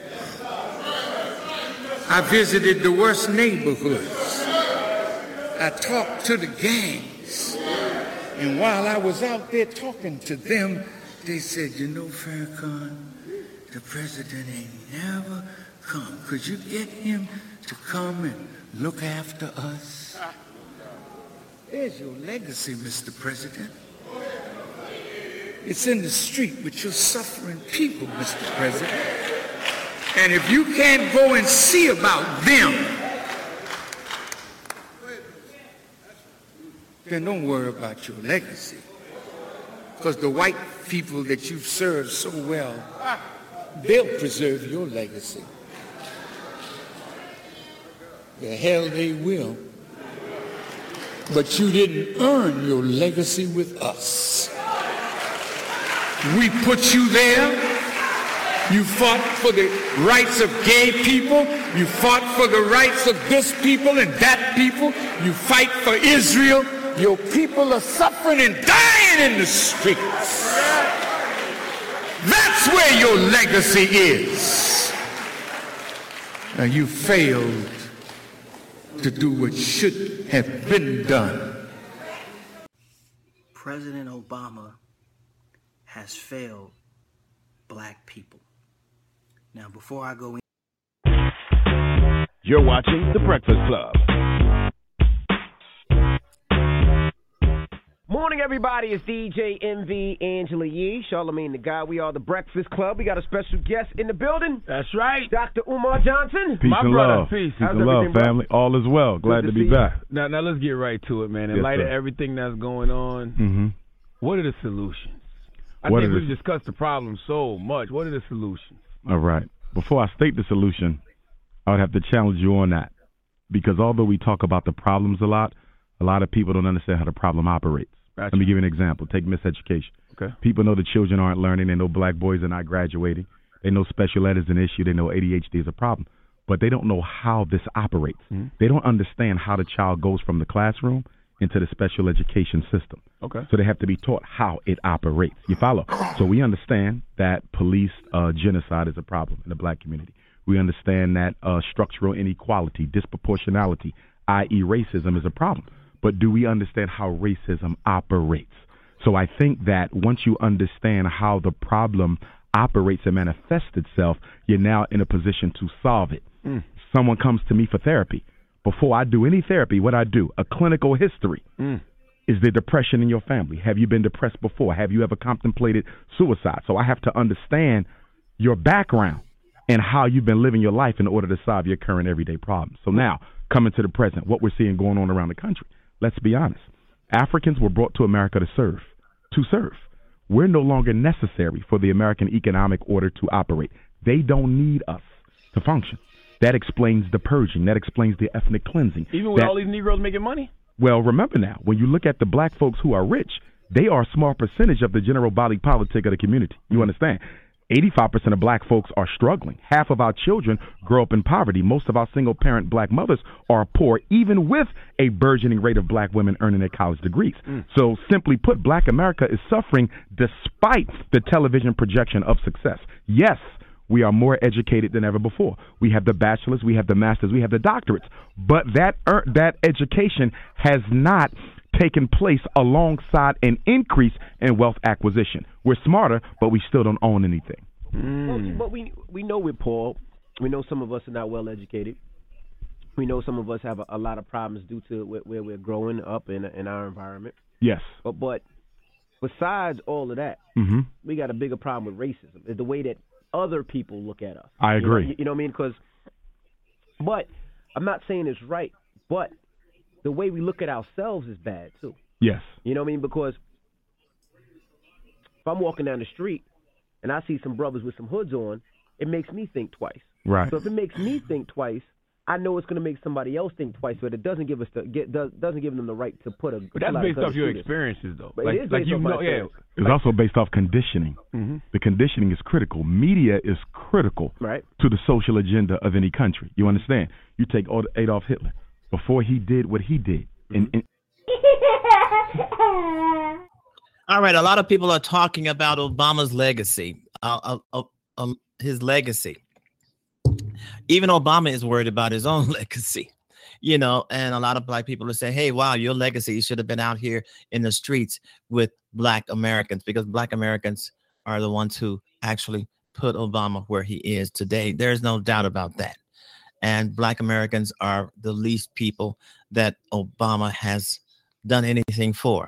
I visited the worst neighborhoods. I talked to the gangs. And while I was out there talking to them, they said, you know, Farrakhan, the president ain't never come. Could you get him to come and look after us? There's your legacy, Mr. President. It's in the street with your suffering people, Mr. President. And if you can't go and see about them, then don't worry about your legacy. Because the white people that you've served so well, they'll preserve your legacy. The hell they will. But you didn't earn your legacy with us. We put you there. You fought for the rights of gay people. You fought for the rights of this people and that people. You fight for Israel. Your people are suffering and dying in the streets. That's where your legacy is. Now you failed to do what should have been done. President Obama has failed black people. Now, before I go in, you're watching The Breakfast Club. Morning, everybody. It's DJ MV, Angela Yee, Charlamagne the God. We are The Breakfast Club. We got a special guest in the building. That's right. Dr. Umar Johnson. Peace and brother. Love. Peace How's and love, family. All is well. Glad to be back. Now let's get right to it, man. In light of everything that's going on, what are the solutions? I think we've discussed the problem so much. What are the solutions? All right. Before I state the solution, I would have to challenge you on that. Because although we talk about the problems a lot of people don't understand how the problem operates. Gotcha. Let me give you an example. Take miseducation. Okay. People know the children aren't learning. They know black boys are not graduating. They know special ed is an issue. They know ADHD is a problem. But they don't know how this operates. Mm-hmm. They don't understand how the child goes from the classroom into the special education system. Okay. So they have to be taught how it operates. You follow? So we understand that police genocide is a problem in the black community. We understand that structural inequality, disproportionality, i.e. racism, is a problem. But do we understand how racism operates? So I think that once you understand how the problem operates and manifests itself, you're now in a position to solve it. Someone comes to me for therapy. Before I do any therapy, what I do, a clinical history. Is there depression in your family? Have you been depressed before? Have you ever contemplated suicide? So I have to understand your background and how you've been living your life in order to solve your current everyday problems. So now, coming to the present, what we're seeing going on around the country. Let's be honest. Africans were brought to America to serve. We're no longer necessary for the American economic order to operate. They don't need us to function. That explains the purging. That explains the ethnic cleansing. Even with all these Negroes making money? Well, remember now, when you look at the black folks who are rich, they are a small percentage of the general body politic of the community. You understand? 85% of black folks are struggling. Half of our children grow up in poverty. Most of our single-parent black mothers are poor, even with a burgeoning rate of black women earning their college degrees. So simply put, black America is suffering despite the television projection of success. Yes, we are more educated than ever before. We have the bachelors, we have the masters, we have the doctorates. But that education has not taken place alongside an increase in wealth acquisition. We're smarter, but we still don't own anything. But we know we're poor. We know some of us are not well educated. We know some of us have a lot of problems due to where we're growing up in our environment. Yes. But besides all of that, we got a bigger problem with racism. It's the way that other people look at us. I agree. You know what I mean? But I'm not saying it's right, but the way we look at ourselves is bad too. Yes. You know what I mean? Because if I'm walking down the street and I see some brothers with some hoods on, it makes me think twice. Right. So if it makes me think twice, I know it's going to make somebody else think twice, but it doesn't give us doesn't give them the right to put a. But that's based off your experiences, though. But it is based off my experience. It's also based off conditioning. The conditioning is critical. Media is critical to the social agenda of any country. You understand? You take Adolf Hitler. Before he did what he did. All right, a lot of people are talking about Obama's legacy. his legacy. Even Obama is worried about his own legacy, and a lot of black people will say, hey, wow, your legacy should have been out here in the streets with black Americans, because black Americans are the ones who actually put Obama where he is today. There's no doubt about that. And black Americans are the least people that Obama has done anything for.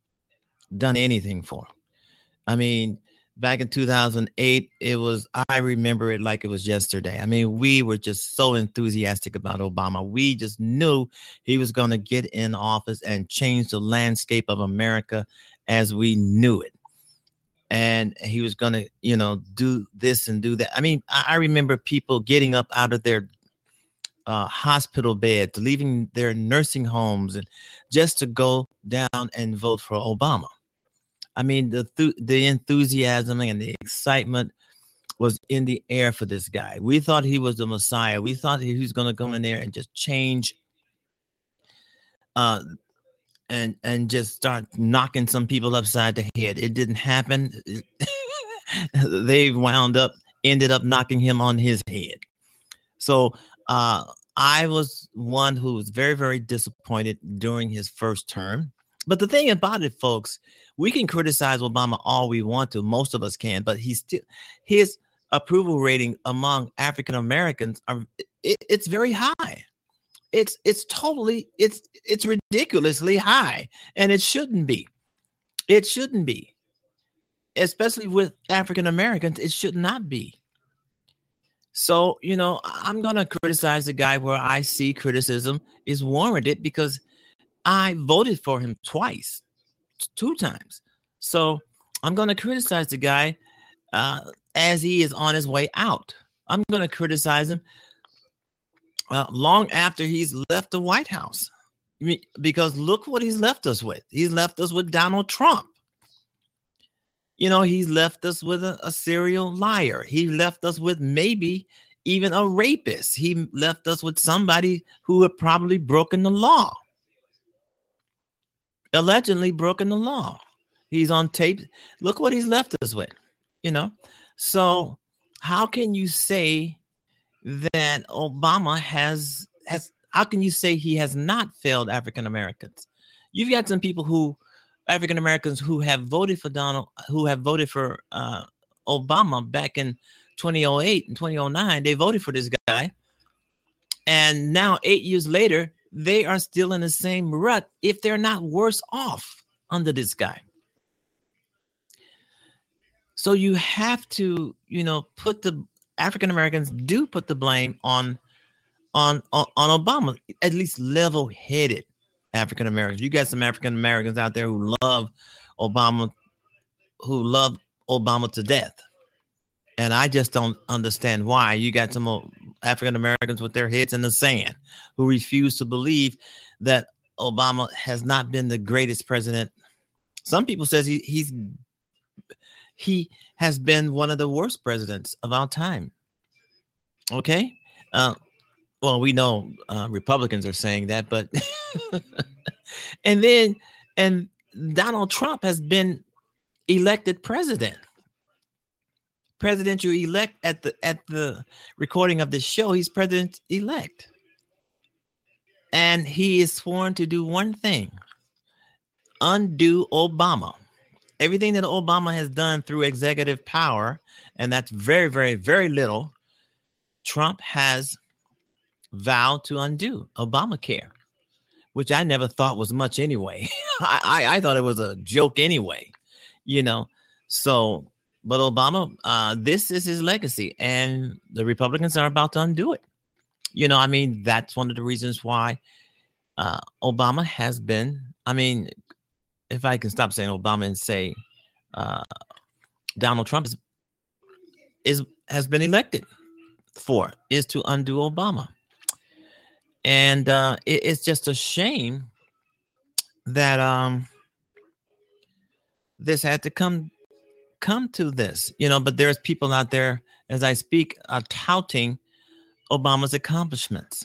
I mean, back in 2008, I remember it like it was yesterday. I mean, we were just so enthusiastic about Obama. We just knew he was going to get in office and change the landscape of America as we knew it. And he was going to, do this and do that. I mean, I remember people getting up out of their hospital beds, leaving their nursing homes, and just to go down and vote for Obama. I mean, the enthusiasm and the excitement was in the air for this guy. We thought he was the Messiah. We thought he was going to go in there and just change and just start knocking some people upside the head. It didn't happen. They ended up knocking him on his head. So I was one who was very, very disappointed during his first term. But the thing about it, folks, we can criticize Obama all we want to. Most of us can, but his approval rating among African Americans it's very high. It's ridiculously high, and it shouldn't be. It shouldn't be, especially with African Americans. It should not be. So, I'm going to criticize the guy where I see criticism is warranted, because I voted for him twice, 2 times. So I'm going to criticize the guy as he is on his way out. I'm going to criticize him long after he's left the White House, because look what he's left us with. He's left us with Donald Trump. He's left us with a serial liar. He left us with maybe even a rapist. He left us with somebody who had probably broken the law. Allegedly broken the law. He's on tape. Look what he's left us with, So how can you say that Obama has how can you say he has not failed African Americans? You've got some people African Americans who have voted for Obama back in 2008 and 2009. They voted for this guy. And now 8 years later, they are still in the same rut, if they're not worse off under this guy. So you have to, put the African Americans put the blame on Obama, at least level-headed African Americans. You got some African Americans out there who love Obama to death. And I just don't understand why. You got some African Americans with their heads in the sand who refuse to believe that Obama has not been the greatest president. Some people says he has been one of the worst presidents of our time. Okay. Well, we know Republicans are saying that, but and Donald Trump has been elected president. Presidential elect at the recording of this show. He's president elect, and he is sworn to do one thing: undo Obama. Everything that Obama has done through executive power, and that's very, very, very little, Trump has vowed to undo. Obamacare, which I never thought was much anyway. I thought it was a joke anyway, so. But Obama, this is his legacy, and the Republicans are about to undo it. That's one of the reasons why Obama has been, if I can stop saying Obama and say Donald Trump has been elected is to undo Obama. And it's just a shame that this had to come to this, but there's people out there as I speak are touting Obama's accomplishments.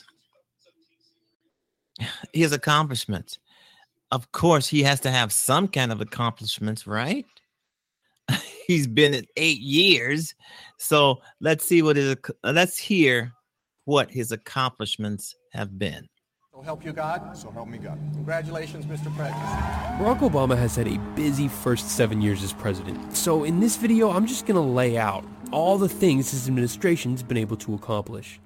His accomplishments. Of course, he has to have some kind of accomplishments, right? he's been in 8 years. So let's hear what his accomplishments have been. So help you God, so help me God. Congratulations, Mr. President. Barack Obama has had a busy first 7 years as president. So in this video, I'm just going to lay out all the things his administration's been able to accomplish.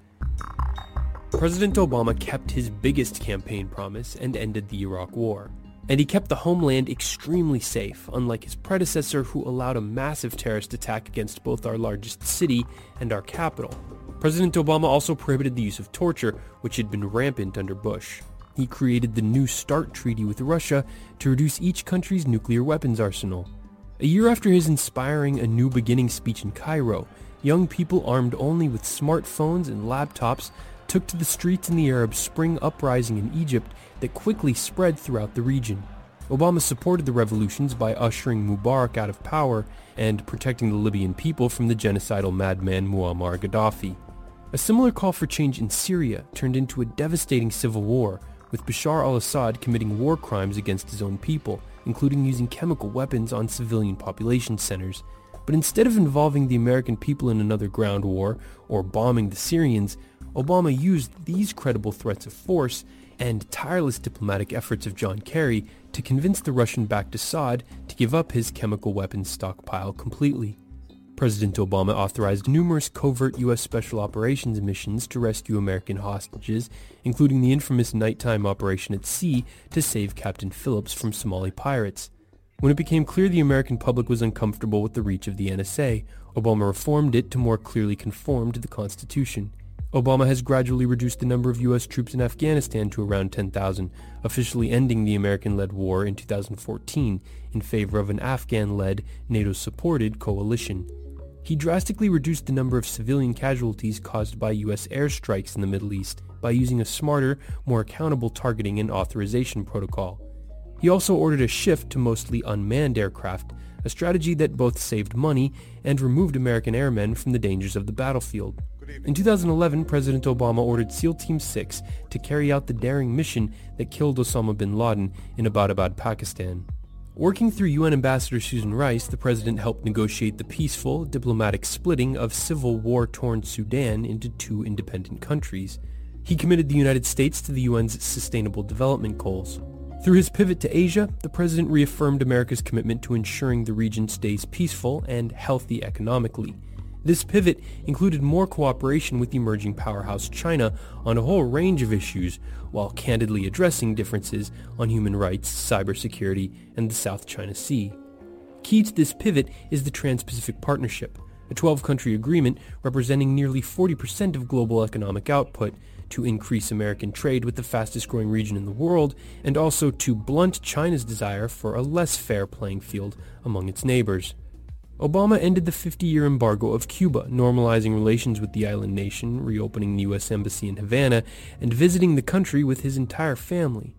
President Obama kept his biggest campaign promise and ended the Iraq War. And he kept the homeland extremely safe, unlike his predecessor who allowed a massive terrorist attack against both our largest city and our capital. President Obama also prohibited the use of torture, which had been rampant under Bush. He created the New START treaty with Russia to reduce each country's nuclear weapons arsenal. A year after his inspiring A New Beginning speech in Cairo, young people armed only with smartphones and laptops took to the streets in the Arab Spring uprising in Egypt that quickly spread throughout the region. Obama supported the revolutions by ushering Mubarak out of power and protecting the Libyan people from the genocidal madman Muammar Gaddafi. A similar call for change in Syria turned into a devastating civil war, with Bashar al-Assad committing war crimes against his own people, including using chemical weapons on civilian population centers. But instead of involving the American people in another ground war or bombing the Syrians, Obama used these credible threats of force and tireless diplomatic efforts of John Kerry to convince the Russian-backed Assad to give up his chemical weapons stockpile completely. President Obama authorized numerous covert U.S. Special Operations missions to rescue American hostages, including the infamous nighttime operation at sea to save Captain Phillips from Somali pirates. When it became clear the American public was uncomfortable with the reach of the NSA, Obama reformed it to more clearly conform to the Constitution. Obama has gradually reduced the number of U.S. troops in Afghanistan to around 10,000, officially ending the American-led war in 2014 in favor of an Afghan-led, NATO-supported coalition. He drastically reduced the number of civilian casualties caused by U.S. airstrikes in the Middle East by using a smarter, more accountable targeting and authorization protocol. He also ordered a shift to mostly unmanned aircraft, a strategy that both saved money and removed American airmen from the dangers of the battlefield. In 2011, President Obama ordered SEAL Team 6 to carry out the daring mission that killed Osama bin Laden in Abbottabad, Pakistan. Working through UN Ambassador Susan Rice, the president helped negotiate the peaceful, diplomatic splitting of civil war-torn Sudan into two independent countries. He committed the United States to the UN's Sustainable Development Goals. Through his pivot to Asia, the president reaffirmed America's commitment to ensuring the region stays peaceful and healthy economically. This pivot included more cooperation with emerging powerhouse China on a whole range of issues, while candidly addressing differences on human rights, cybersecurity, and the South China Sea. Key to this pivot is the Trans-Pacific Partnership, a 12-country agreement representing nearly 40% of global economic output, to increase American trade with the fastest-growing region in the world, and also to blunt China's desire for a less fair playing field among its neighbors. Obama ended the 50-year embargo of Cuba, normalizing relations with the island nation, reopening the U.S. Embassy in Havana, and visiting the country with his entire family.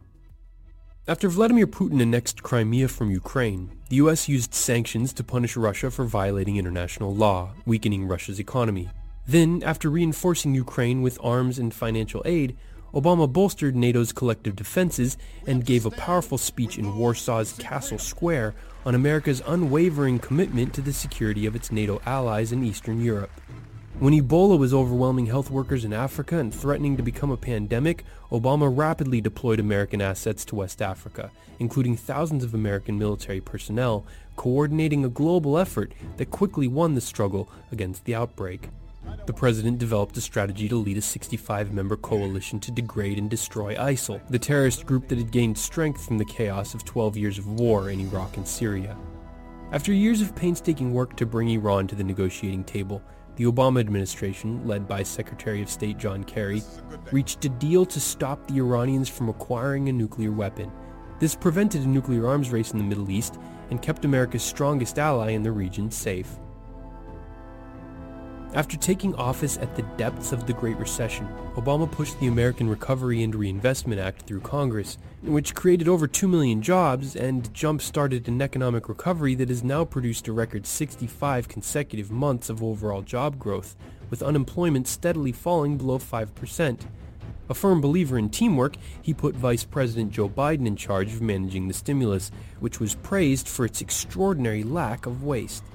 After Vladimir Putin annexed Crimea from Ukraine, the U.S. used sanctions to punish Russia for violating international law, weakening Russia's economy. Then, after reinforcing Ukraine with arms and financial aid, Obama bolstered NATO's collective defenses and gave a powerful speech in Warsaw's Castle Square on America's unwavering commitment to the security of its NATO allies in Eastern Europe. When Ebola was overwhelming health workers in Africa and threatening to become a pandemic, Obama rapidly deployed American assets to West Africa, including thousands of American military personnel, coordinating a global effort that quickly won the struggle against the outbreak. The president developed a strategy to lead a 65-member coalition to degrade and destroy ISIL, the terrorist group that had gained strength from the chaos of 12 years of war in Iraq and Syria. After years of painstaking work to bring Iran to the negotiating table, the Obama administration, led by Secretary of State John Kerry, reached a deal to stop the Iranians from acquiring a nuclear weapon. This prevented a nuclear arms race in the Middle East and kept America's strongest ally in the region safe. After taking office at the depths of the Great Recession, Obama pushed the American Recovery and Reinvestment Act through Congress, which created over 2 million jobs and jump-started an economic recovery that has now produced a record 65 consecutive months of overall job growth, with unemployment steadily falling below 5%. A firm believer in teamwork, he put Vice President Joe Biden in charge of managing the stimulus, which was praised for its extraordinary lack of waste.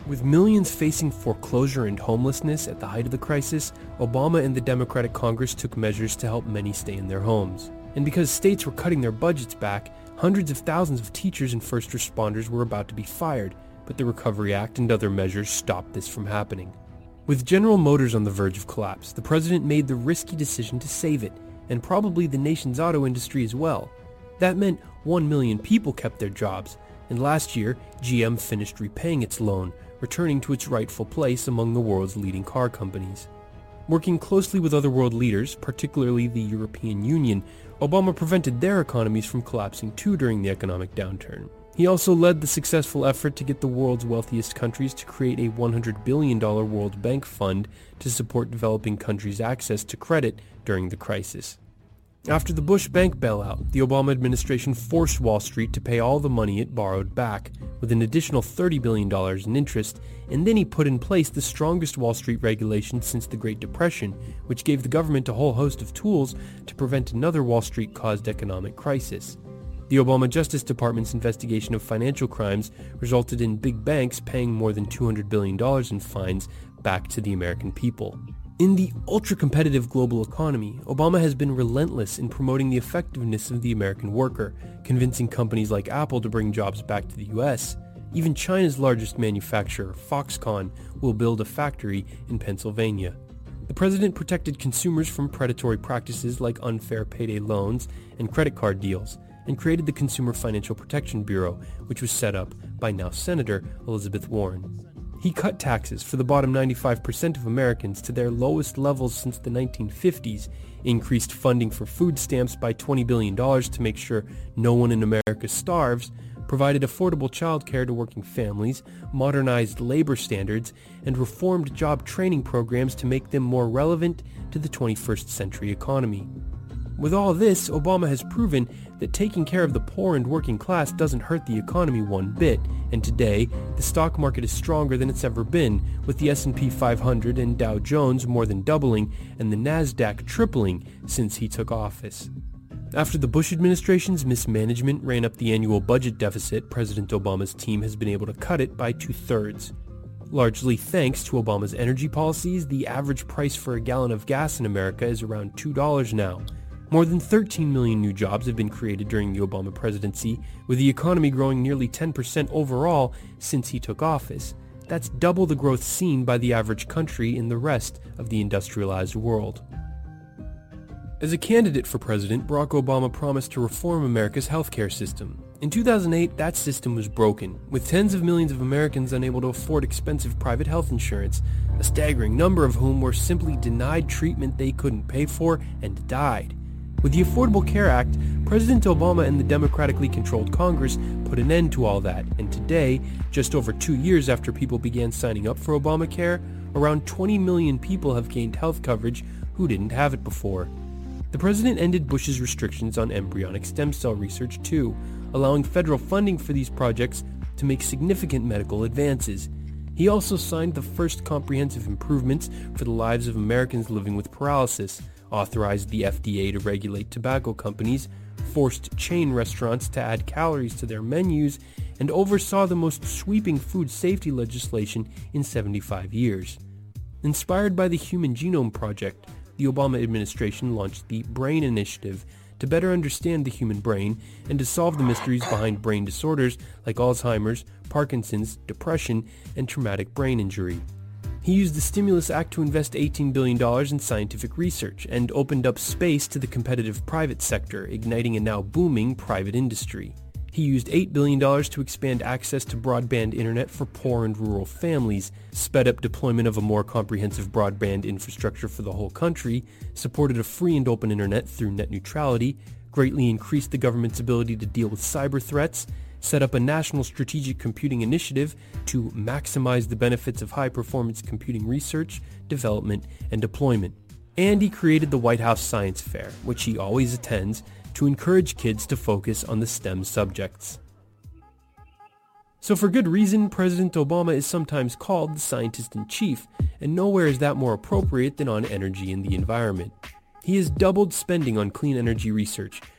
With millions facing foreclosure and homelessness at the height of the crisis, Obama and the Democratic Congress took measures to help many stay in their homes. And because states were cutting their budgets back, hundreds of thousands of teachers and first responders were about to be fired, but the Recovery Act and other measures stopped this from happening. With General Motors on the verge of collapse, the president made the risky decision to save it, and probably the nation's auto industry as well. That meant 1 million people kept their jobs, and last year, GM finished repaying its loan, returning to its rightful place among the world's leading car companies. Working closely with other world leaders, particularly the European Union, Obama prevented their economies from collapsing too during the economic downturn. He also led the successful effort to get the world's wealthiest countries to create a $100 billion World Bank fund to support developing countries' access to credit during the crisis. After the Bush bank bailout, the Obama administration forced Wall Street to pay all the money it borrowed back, with an additional $30 billion in interest, and then he put in place the strongest Wall Street regulation since the Great Depression, which gave the government a whole host of tools to prevent another Wall Street-caused economic crisis. The Obama Justice Department's investigation of financial crimes resulted in big banks paying more than $200 billion in fines back to the American people. In the ultra-competitive global economy, Obama has been relentless in promoting the effectiveness of the American worker, convincing companies like Apple to bring jobs back to the U.S. Even China's largest manufacturer, Foxconn, will build a factory in Pennsylvania. The president protected consumers from predatory practices like unfair payday loans and credit card deals, and created the Consumer Financial Protection Bureau, which was set up by now Senator Elizabeth Warren. He cut taxes for the bottom 95% of Americans to their lowest levels since the 1950s, increased funding for food stamps by $20 billion to make sure no one in America starves, provided affordable child care to working families, modernized labor standards, and reformed job training programs to make them more relevant to the 21st century economy. With all this, Obama has proven that taking care of the poor and working class doesn't hurt the economy one bit, and today, the stock market is stronger than it's ever been, with the S&P 500 and Dow Jones more than doubling and the Nasdaq tripling since he took office. After the Bush administration's mismanagement ran up the annual budget deficit, President Obama's team has been able to cut it by 2/3. Largely thanks to Obama's energy policies, the average price for a gallon of gas in America is around $2 now. More than 13 million new jobs have been created during the Obama presidency, with the economy growing nearly 10% overall since he took office. That's double the growth seen by the average country in the rest of the industrialized world. As a candidate for president, Barack Obama promised to reform America's healthcare system. In 2008, that system was broken, with tens of millions of Americans unable to afford expensive private health insurance, a staggering number of whom were simply denied treatment they couldn't pay for and died. With the Affordable Care Act, President Obama and the democratically controlled Congress put an end to all that, and today, just over 2 years after people began signing up for Obamacare, around 20 million people have gained health coverage who didn't have it before. The president ended Bush's restrictions on embryonic stem cell research too, allowing federal funding for these projects to make significant medical advances. He also signed the first comprehensive improvements for the lives of Americans living with paralysis, authorized the FDA to regulate tobacco companies, forced chain restaurants to add calories to their menus, and oversaw the most sweeping food safety legislation in 75 years. Inspired by the Human Genome Project, the Obama administration launched the BRAIN Initiative to better understand the human brain and to solve the mysteries behind brain disorders like Alzheimer's, Parkinson's, depression, and traumatic brain injury. He used the Stimulus Act to invest $18 billion in scientific research and opened up space to the competitive private sector, igniting a now booming private industry. He used $8 billion to expand access to broadband internet for poor and rural families, sped up deployment of a more comprehensive broadband infrastructure for the whole country, supported a free and open internet through net neutrality, greatly increased the government's ability to deal with cyber threats, set up a national strategic computing initiative to maximize the benefits of high-performance computing research, development, and deployment. And he created the White House Science Fair, which he always attends, to encourage kids to focus on the STEM subjects. So for good reason, President Obama is sometimes called the scientist-in-chief, and nowhere is that more appropriate than on energy and the environment. He has doubled spending on clean energy research,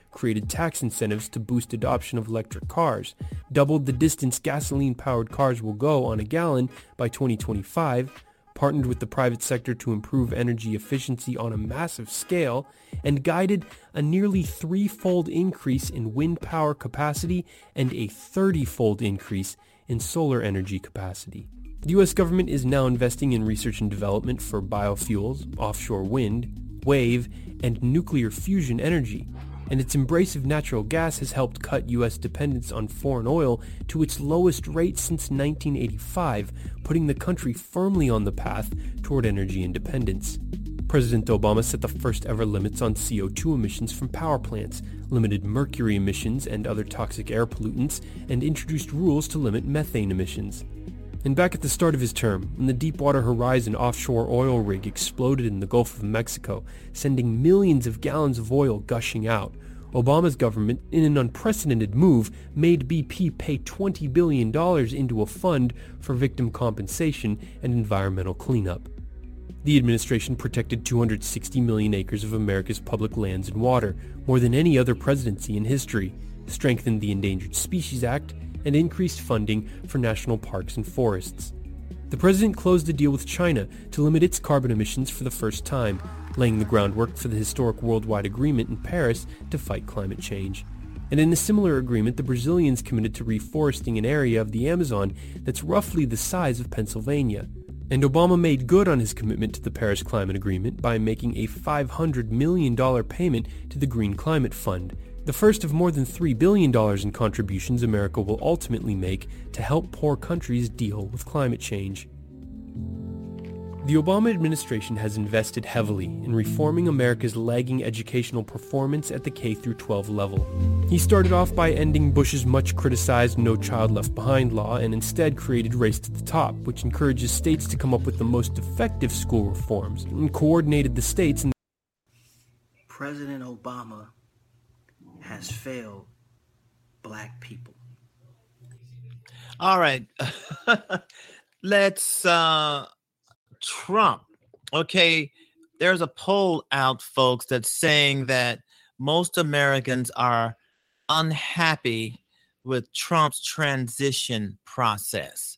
created tax incentives to boost adoption of electric cars, doubled the distance gasoline-powered cars will go on a gallon by 2025, partnered with the private sector to improve energy efficiency on a massive scale, and guided a nearly 3-fold increase in wind power capacity and a 30-fold increase in solar energy capacity. The U.S. government is now investing in research and development for biofuels, offshore wind, wave, and nuclear fusion energy, and its embrace of natural gas has helped cut U.S. dependence on foreign oil to its lowest rate since 1985, putting the country firmly on the path toward energy independence. President Obama set the first ever limits on CO2 emissions from power plants, limited mercury emissions and other toxic air pollutants, and introduced rules to limit methane emissions. And back at the start of his term, when the Deepwater Horizon offshore oil rig exploded in the Gulf of Mexico, sending millions of gallons of oil gushing out, Obama's government, in an unprecedented move, made BP pay $20 billion into a fund for victim compensation and environmental cleanup. The administration protected 260 million acres of America's public lands and water, more than any other presidency in history, strengthened the Endangered Species Act, and increased funding for national parks and forests. The president closed a deal with China to limit its carbon emissions for the first time, laying the groundwork for the historic worldwide agreement in Paris to fight climate change. And in a similar agreement, the Brazilians committed to reforesting an area of the Amazon that's roughly the size of Pennsylvania. And Obama made good on his commitment to the Paris Climate Agreement by making a $500 million payment to the Green Climate Fund, the first of more than $3 billion in contributions America will ultimately make to help poor countries deal with climate change. The Obama administration has invested heavily in reforming America's lagging educational performance at the K-12 level. He started off by ending Bush's much-criticized No Child Left Behind law and instead created Race to the Top, which encourages states to come up with the most effective school reforms and coordinated the states in. President Obama has failed black people. All right. Let's Trump. Okay, there's a poll out, folks, that's saying that most Americans are unhappy with Trump's transition process.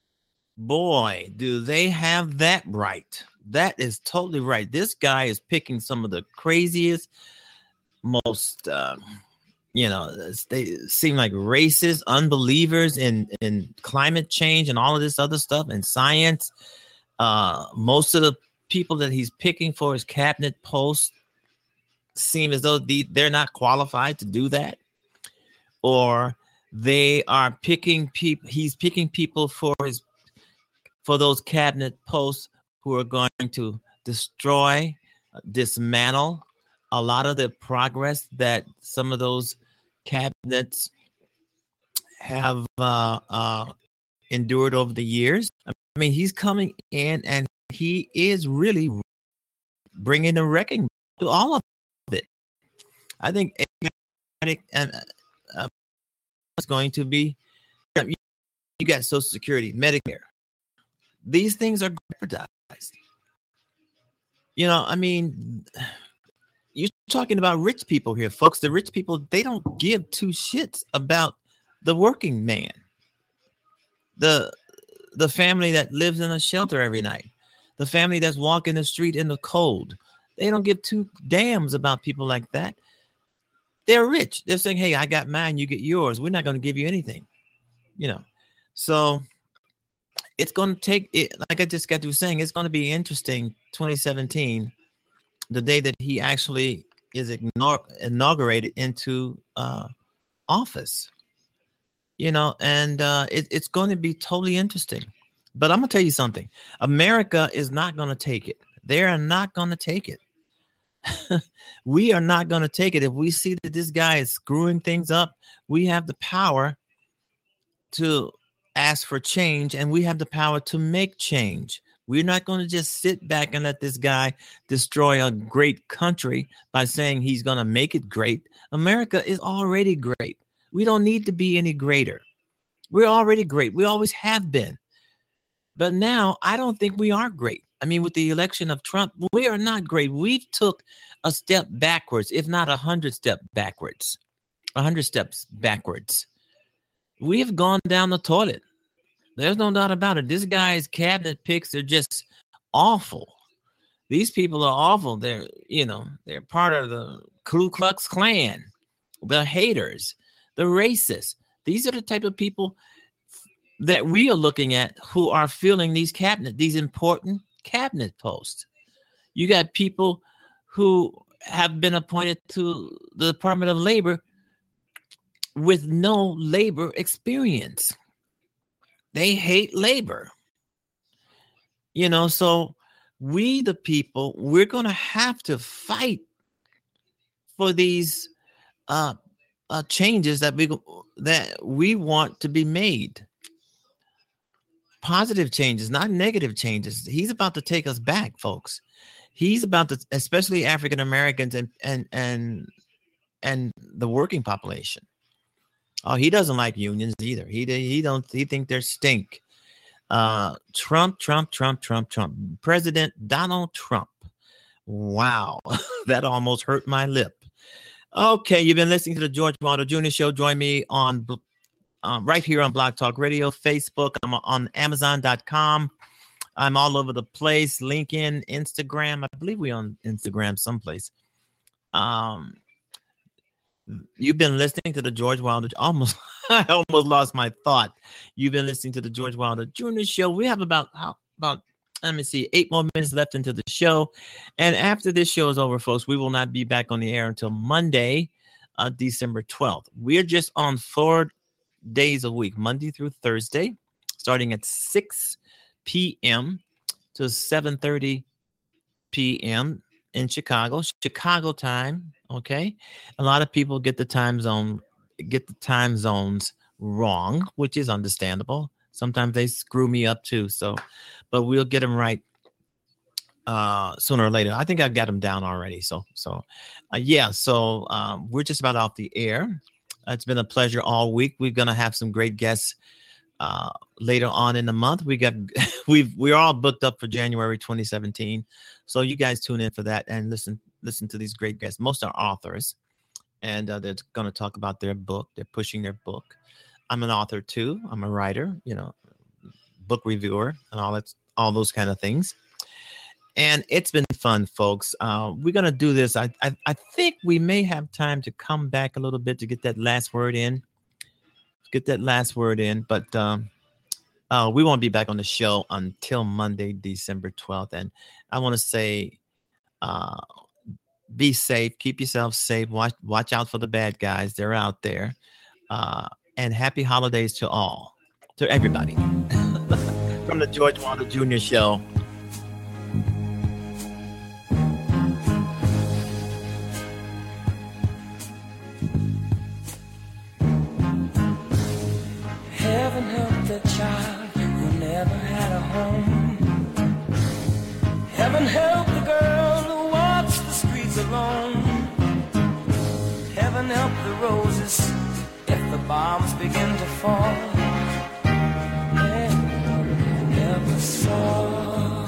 Boy, do they have that right. That is totally right. This guy is picking some of the craziest, most, they seem like racist unbelievers in climate change and all of this other stuff and science. Most of the people that he's picking for his cabinet posts seem as though they're not qualified to do that, or they are picking people. He's picking people for those cabinet posts who are going to destroy, dismantle a lot of the progress that some of those cabinets have endured over the years. I mean, he's coming in and he is really bringing a wrecking to all of it. I think and it's going to be, you got Social Security, Medicare. These things are jeopardized. I mean, you're talking about rich people here, folks. The rich people, they don't give two shits about the working man. The family that lives in a shelter every night, the family that's walking the street in the cold, they don't give two damns about people like that. They're rich. They're saying, hey, I got mine, you get yours. We're not going to give you anything, So it's going to take it. Like I just got through saying, it's going to be interesting. 2017, the day that he actually is inaugurated into office. And it's going to be totally interesting. But I'm going to tell you something. America is not going to take it. They are not going to take it. We are not going to take it. If we see that this guy is screwing things up, we have the power to ask for change, and we have the power to make change. We're not going to just sit back and let this guy destroy a great country by saying he's going to make it great. America is already great. We don't need to be any greater. We're already great. We always have been. But now I don't think we are great. I mean, with the election of Trump, we are not great. We've took a step backwards, if not 100 steps backwards. 100 steps backwards. We have gone down the toilet. There's no doubt about it. This guy's cabinet picks are just awful. These people are awful. They're part of the Ku Klux Klan, the haters, the racists. These are the type of people that we are looking at who are filling these important cabinet posts. You got people who have been appointed to the Department of Labor with no labor experience. They hate labor. So we, the people, we're going to have to fight for these changes that we want to be made. Positive changes, not negative changes. He's about to take us back, folks. He's about to, especially African Americans and the working population. Oh, he doesn't like unions either. He think they're stink. Trump. President Donald Trump. Wow, that almost hurt my lip. Okay, you've been listening to the George Wilder Jr. Show. Join me on right here on Blog Talk Radio, Facebook. I'm on Amazon.com. I'm all over the place. LinkedIn, Instagram. I believe we're on Instagram someplace. You've been listening to the George Wilder. I almost lost my thought. You've been listening to the George Wilder Jr. Show. We have about 8 more minutes left into the show. And after this show is over, folks, we will not be back on the air until Monday, December 12th. We're just on 4 days a week, Monday through Thursday, starting at 6 p.m. to 7:30 p.m. in Chicago time. Okay. A lot of people get the time zones wrong, which is understandable. Sometimes they screw me up too. But we'll get them right sooner or later. I think I've got them down already. So we're just about off the air. It's been a pleasure all week. We're going to have some great guests later on in the month. We're all booked up for January 2017. So you guys tune in for that and listen to these great guests. Most are authors, and they're going to talk about their book. They're pushing their book. I'm an author too. I'm a writer, book reviewer, and all those kind of things. And it's been fun, folks. We're going to do this. I think we may have time to come back a little bit to get that last word in. But we won't be back on the show until Monday, December 12th. And I want to say, be safe. Keep yourself safe. Watch out for the bad guys. They're out there. And happy holidays to everybody. From the George Wilder Jr. Show. Heaven help the child who never had a home. Heaven help the girl who walks the streets alone. Heaven help the roses if the bombs begin to fall. Never saw.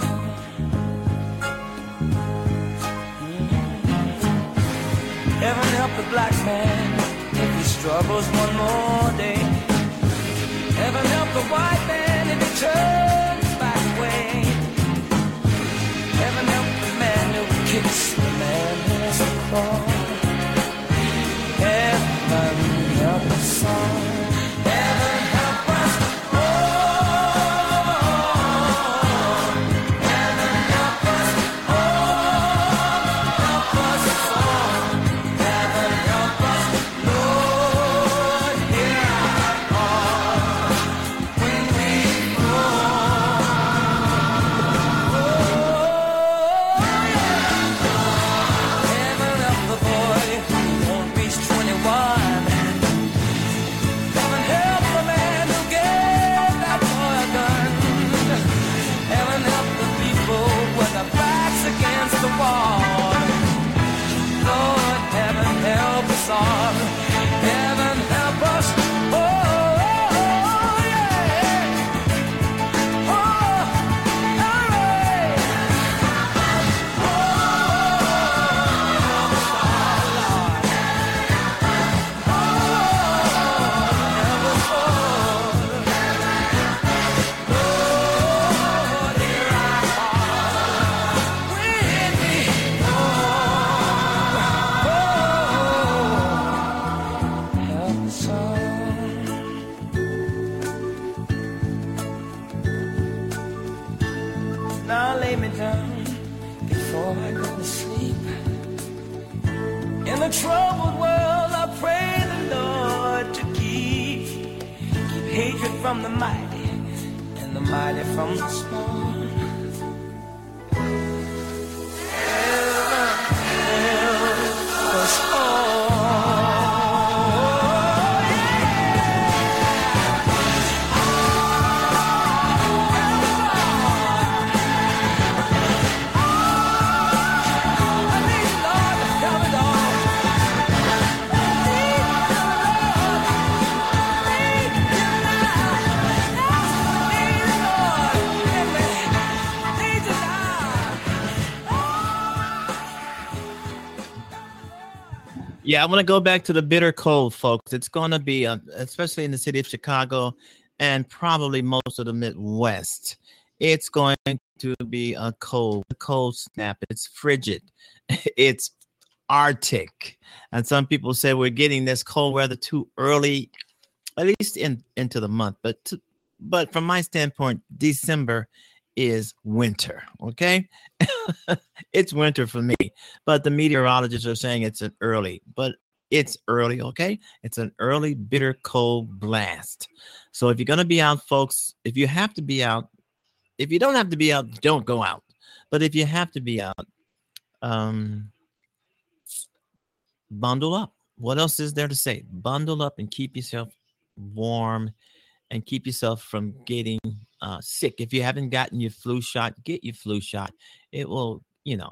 Heaven help the black man if he struggles one more day. Heaven help the white man if he turns back away. Heaven help the man who kicks the man who has a claw. Heaven help us all. Heaven help us all. Heaven help us all. Help us all. Heaven help us, Lord, hear our call when we fall. Heaven help the boy sun. Now lay me down before I go to sleep. In a troubled world, I pray the Lord to keep hatred from the mighty and the mighty from the small. Yeah, I want to go back to the bitter cold, folks. It's going to be, especially in the city of Chicago and probably most of the Midwest, it's going to be a cold snap. It's frigid. It's Arctic. And some people say we're getting this cold weather too early, at least into the month. But from my standpoint, December is winter, okay? It's winter for me, but the meteorologists are saying it's early, okay? It's an early, bitter, cold blast. So if you're going to be out, folks, if you have to be out, if you don't have to be out, don't go out. But if you have to be out, bundle up. What else is there to say? Bundle up and keep yourself warm and keep yourself from getting sick. If you haven't gotten your flu shot, get your flu shot. It will,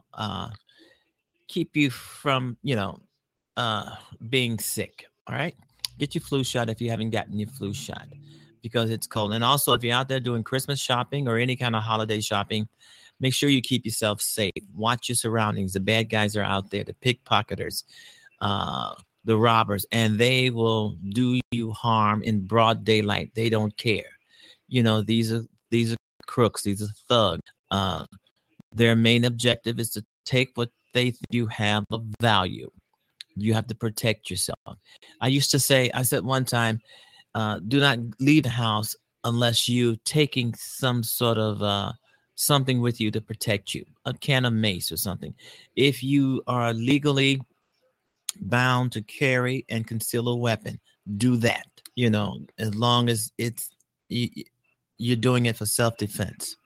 keep you from, being sick. All right. Get your flu shot if you haven't gotten your flu shot because it's cold. And also, if you're out there doing Christmas shopping or any kind of holiday shopping, make sure you keep yourself safe. Watch your surroundings. The bad guys are out there, the pickpocketers, the robbers, and they will do you harm in broad daylight. They don't care. These are crooks. These are thugs. Their main objective is to take what they think you have of value. You have to protect yourself. I said one time, do not leave the house unless you're taking some sort of something with you to protect you, a can of mace or something. If you are legally bound to carry and conceal a weapon, do that, as long as you're doing it for self-defense.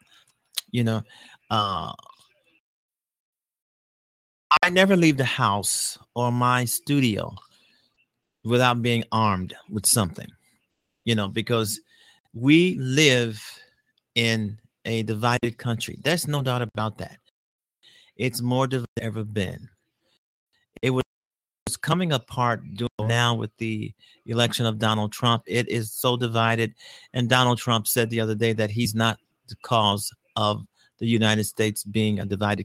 I never leave the house or my studio without being armed with something, because we live in a divided country. There's no doubt about that. It's more divided than ever been. It was coming apart now with the election of Donald Trump. It is so divided. And Donald Trump said the other day that he's not the cause of the United States being a divided.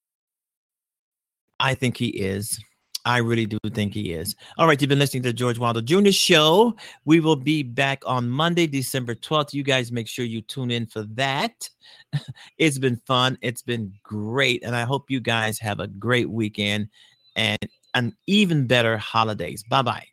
I think he is. I really do think he is. All right, you've been listening to the George Wilder Jr. Show. We will be back on Monday, December 12th. You guys make sure you tune in for that. It's been fun. It's been great. And I hope you guys have a great weekend and an even better holidays. Bye-bye.